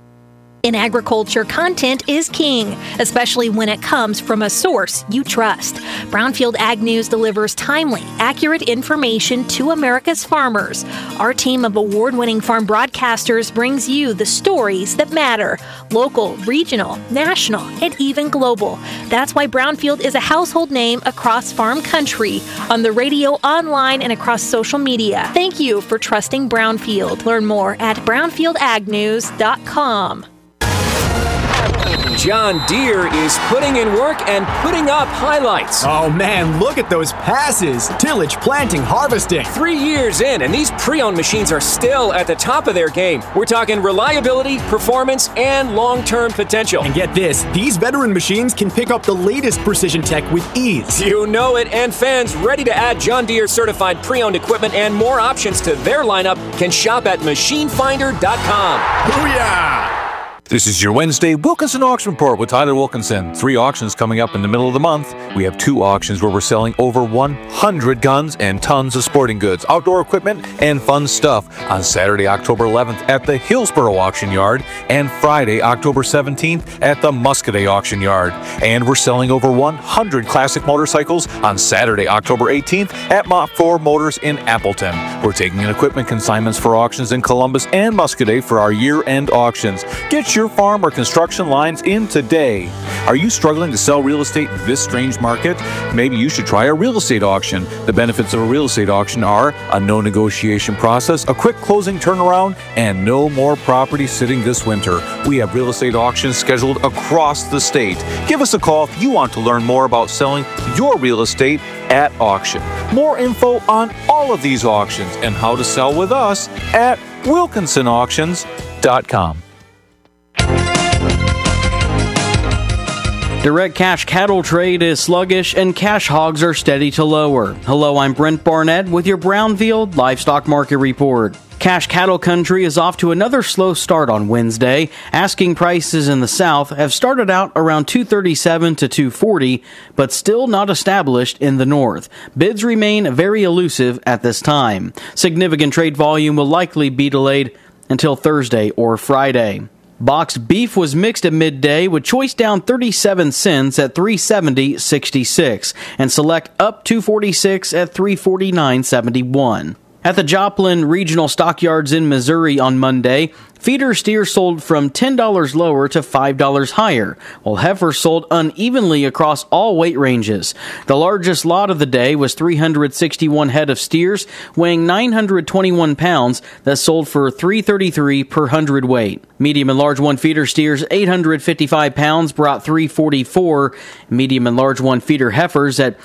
In agriculture, content is king, especially when it comes from a source you trust. Brownfield Ag News delivers timely, accurate information to America's farmers. Our team of award-winning farm broadcasters brings you the stories that matter: local, regional, national, and even global. That's why Brownfield is a household name across farm country, on the radio, online, and across social media. Thank you for trusting Brownfield. Learn more at brownfieldagnews.com. John Deere is putting in work and putting up highlights. Oh man, look at those passes. Tillage, planting, harvesting. 3 years in, and these pre-owned machines are still at the top of their game. We're talking reliability, performance, and long-term potential. And get this, these veteran machines can pick up the latest precision tech with ease. You know it, and fans ready to add John Deere certified pre-owned equipment and more options to their lineup can shop at machinefinder.com. Booyah! This is your Wednesday Wilkinson Auction Report with Tyler Wilkinson. 3 auctions coming up in the middle of the month. We have 2 auctions where we're selling over 100 guns and tons of sporting goods, outdoor equipment, and fun stuff on Saturday, October 11th at the Hillsboro Auction Yard and Friday, October 17th at the Muscoda Auction Yard. And we're selling over 100 classic motorcycles on Saturday, October 18th at Mach 4 Motors in Appleton. We're taking in equipment consignments for auctions in Columbus and Muscoda for our year-end auctions. Get your farm or construction lines in today. Are you struggling to sell real estate in this strange market? Maybe you should try a real estate auction. The benefits of a real estate auction are a no negotiation process, a quick closing turnaround, and no more property sitting this winter. We have real estate auctions scheduled across the state. Give us a call if you want to learn more about selling your real estate at auction. More info on all of these auctions and how to sell with us at wilkinsonauctions.com. Direct cash cattle trade is sluggish and cash hogs are steady to lower. Hello, I'm Brent Barnett with your Brownfield Livestock Market Report. Cash cattle country is off to another slow start on Wednesday. Asking prices in the south have started out around $237 to $240, but still not established in the north. Bids remain very elusive at this time. Significant trade volume will likely be delayed until Thursday or Friday. Boxed beef was mixed at midday, with choice down 37 cents at $370.66 and select up $246 at $349.71. At the Joplin Regional Stockyards in Missouri on Monday, Feeder steers sold from $10 lower to $5 higher, while heifers sold unevenly across all weight ranges. The largest lot of the day was 361 head of steers, weighing 921 pounds, that sold for $333 per hundredweight. Medium and large one feeder steers, 855 pounds, brought $344. Medium and large one feeder heifers at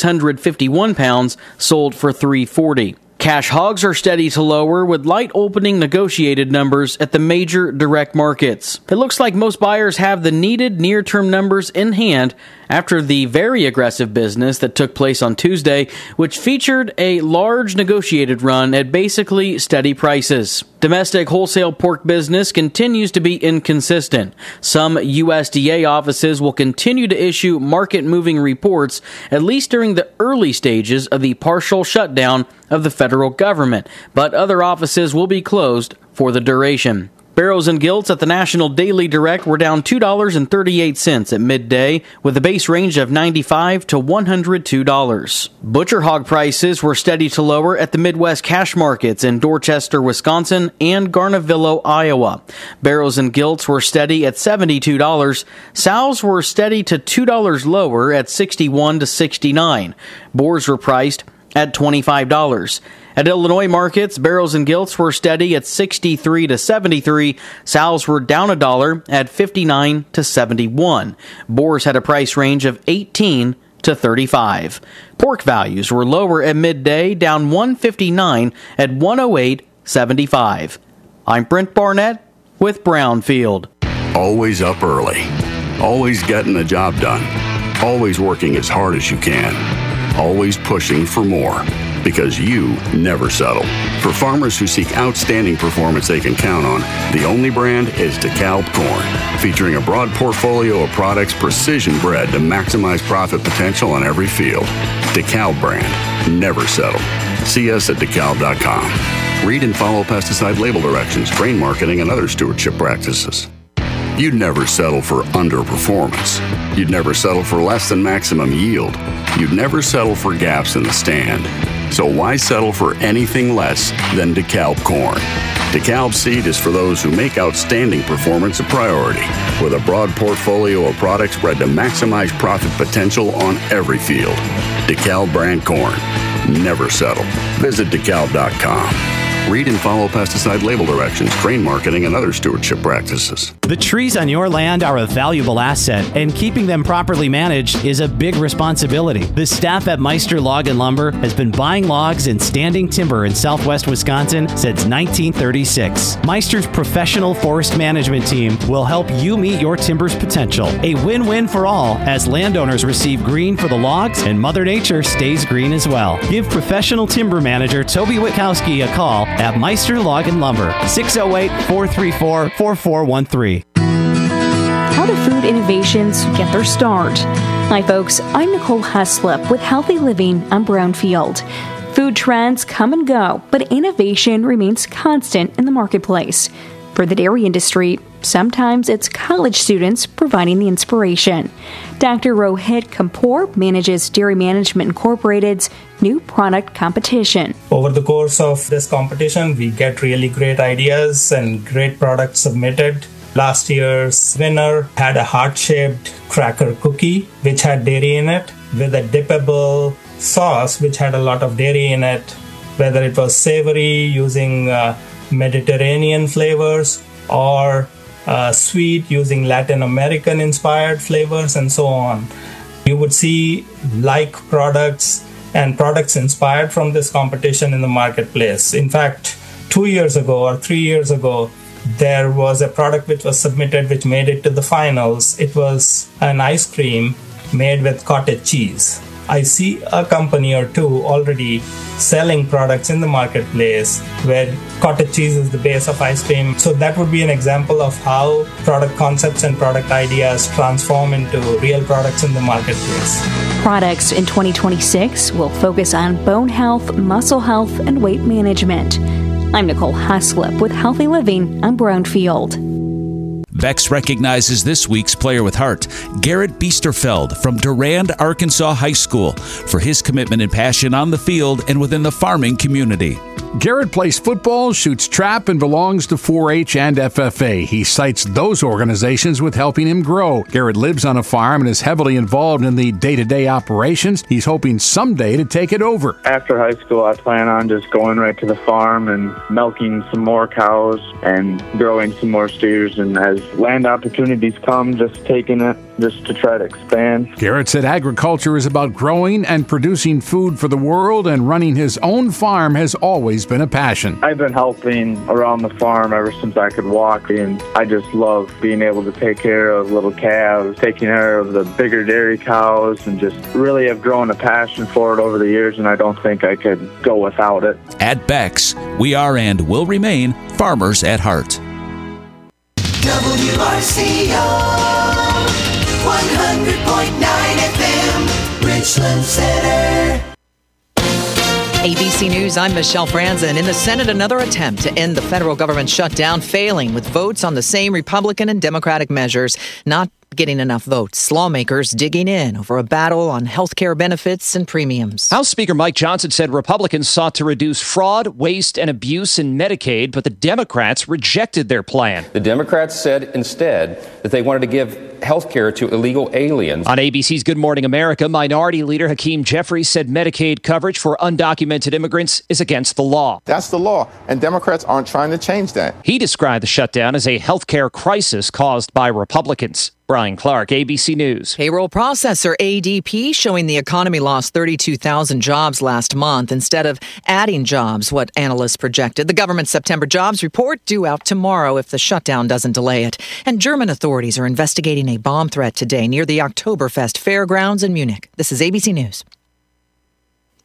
651 pounds sold for $340. Cash hogs are steady to lower, with light opening negotiated numbers at the major direct markets. It looks like most buyers have the needed near-term numbers in hand after the very aggressive business that took place on Tuesday, which featured a large negotiated run at basically steady prices. Domestic wholesale pork business continues to be inconsistent. Some USDA offices will continue to issue market-moving reports, at least during the early stages of the partial shutdown of the federal government, but other offices will be closed for the duration. Barrows and Gilts at the National Daily Direct were down $2.38 at midday, with a base range of $95 to $102. Butcher hog prices were steady to lower at the Midwest cash markets in Dorchester, Wisconsin, and Garnavillo, Iowa. Barrows and Gilts were steady at $72. Sows were steady to $2 lower at $61 to $69. Boars were priced at $25. At Illinois markets, barrows and gilts were steady at $63 to $73. Sows were down $1 at $59 to $71. Boars had a price range of $18 to $35. Pork values were lower at midday, down $1.59 at $108.75. I'm Brent Barnett with Brownfield. Always up early. Always getting the job done. Always working as hard as you can. Always pushing for more, because you never settle. For farmers who seek outstanding performance they can count on, the only brand is DeKalb Corn, featuring a broad portfolio of products precision bred to maximize profit potential on every field. DeKalb brand, never settle. See us at DeKalb.com. Read and follow pesticide label directions, grain marketing, and other stewardship practices. You'd never settle for underperformance. You'd never settle for less than maximum yield. You'd never settle for gaps in the stand. So why settle for anything less than DeKalb corn? DeKalb seed is for those who make outstanding performance a priority, with a broad portfolio of products bred to maximize profit potential on every field. DeKalb brand corn. Never settle. Visit DeKalb.com. Read and follow pesticide label directions, grain marketing, and other stewardship practices. The trees on your land are a valuable asset, and keeping them properly managed is a big responsibility. The staff at Meister Log and Lumber has been buying logs and standing timber in southwest Wisconsin since 1936. Meister's professional forest management team will help you meet your timber's potential. A win-win for all, as landowners receive green for the logs and Mother Nature stays green as well. Give professional timber manager Toby Witkowski a call at Meister Log and Lumber, 608-434-4413. How do food innovations get their start? Hi folks, I'm Nicole Heslop with Healthy Living on Brownfield. Food trends come and go, but innovation remains constant in the marketplace. For the dairy industry, sometimes it's college students providing the inspiration. Dr. Rohit Kapoor manages Dairy Management Incorporated's new product competition. Over the course of this competition, we get really great ideas and great products submitted. Last year's winner had a heart-shaped cracker cookie, which had dairy in it, with a dippable sauce, which had a lot of dairy in it, whether it was savory using Mediterranean flavors or sweet using Latin American inspired flavors and so on. You would see like products and products inspired from this competition in the marketplace. In fact, 2 years ago or 3 years ago, there was a product which was submitted which made it to the finals. It was an ice cream made with cottage cheese. I see a company or two already selling products in the marketplace where cottage cheese is the base of ice cream. So that would be an example of how product concepts and product ideas transform into real products in the marketplace. Products in 2026 will focus on bone health, muscle health, and weight management. I'm Nicole Heslop with Healthy Living on Brownfield. Bex recognizes this week's Player with Heart, Garrett Biesterfeld from Durand, Arkansas High School, for his commitment and passion on the field and within the farming community. Garrett plays football, shoots trap, and belongs to 4-H and FFA. He cites those organizations with helping him grow. Garrett lives on a farm and is heavily involved in the day-to-day operations. He's hoping someday to take it over. After high school, I plan on just going right to the farm and milking some more cows and growing some more steers. And as land opportunities come, just taking it just to try to expand. Garrett said agriculture is about growing and producing food for the world, and running his own farm has always been a passion. I've been helping around the farm ever since I could walk, and I just love being able to take care of little calves, taking care of the bigger dairy cows, and just really have grown a passion for it over the years, and I don't think I could go without it. At Beck's, we are and will remain farmers at heart. WRCO 100.9 FM, Richland Center. ABC News, I'm Michelle Franzen. In the Senate, another attempt to end the federal government shutdown failing, with votes on the same Republican and Democratic measures not getting enough votes. Lawmakers digging in over a battle on health care benefits and premiums. House Speaker Mike Johnson said Republicans sought to reduce fraud, waste, and abuse in Medicaid, but the Democrats rejected their plan. The Democrats said instead that they wanted to give health care to illegal aliens. On ABC's Good Morning America, Minority Leader Hakeem Jeffries said Medicaid coverage for undocumented immigrants is against the law. That's the law, and Democrats aren't trying to change that. He described the shutdown as a health care crisis caused by Republicans. Brian Clark, ABC News. Payroll processor ADP showing the economy lost 32,000 jobs last month instead of adding jobs, what analysts projected. The government's September jobs report due out tomorrow if the shutdown doesn't delay it. And German authorities are investigating a bomb threat today near the Oktoberfest fairgrounds in Munich. This is ABC News.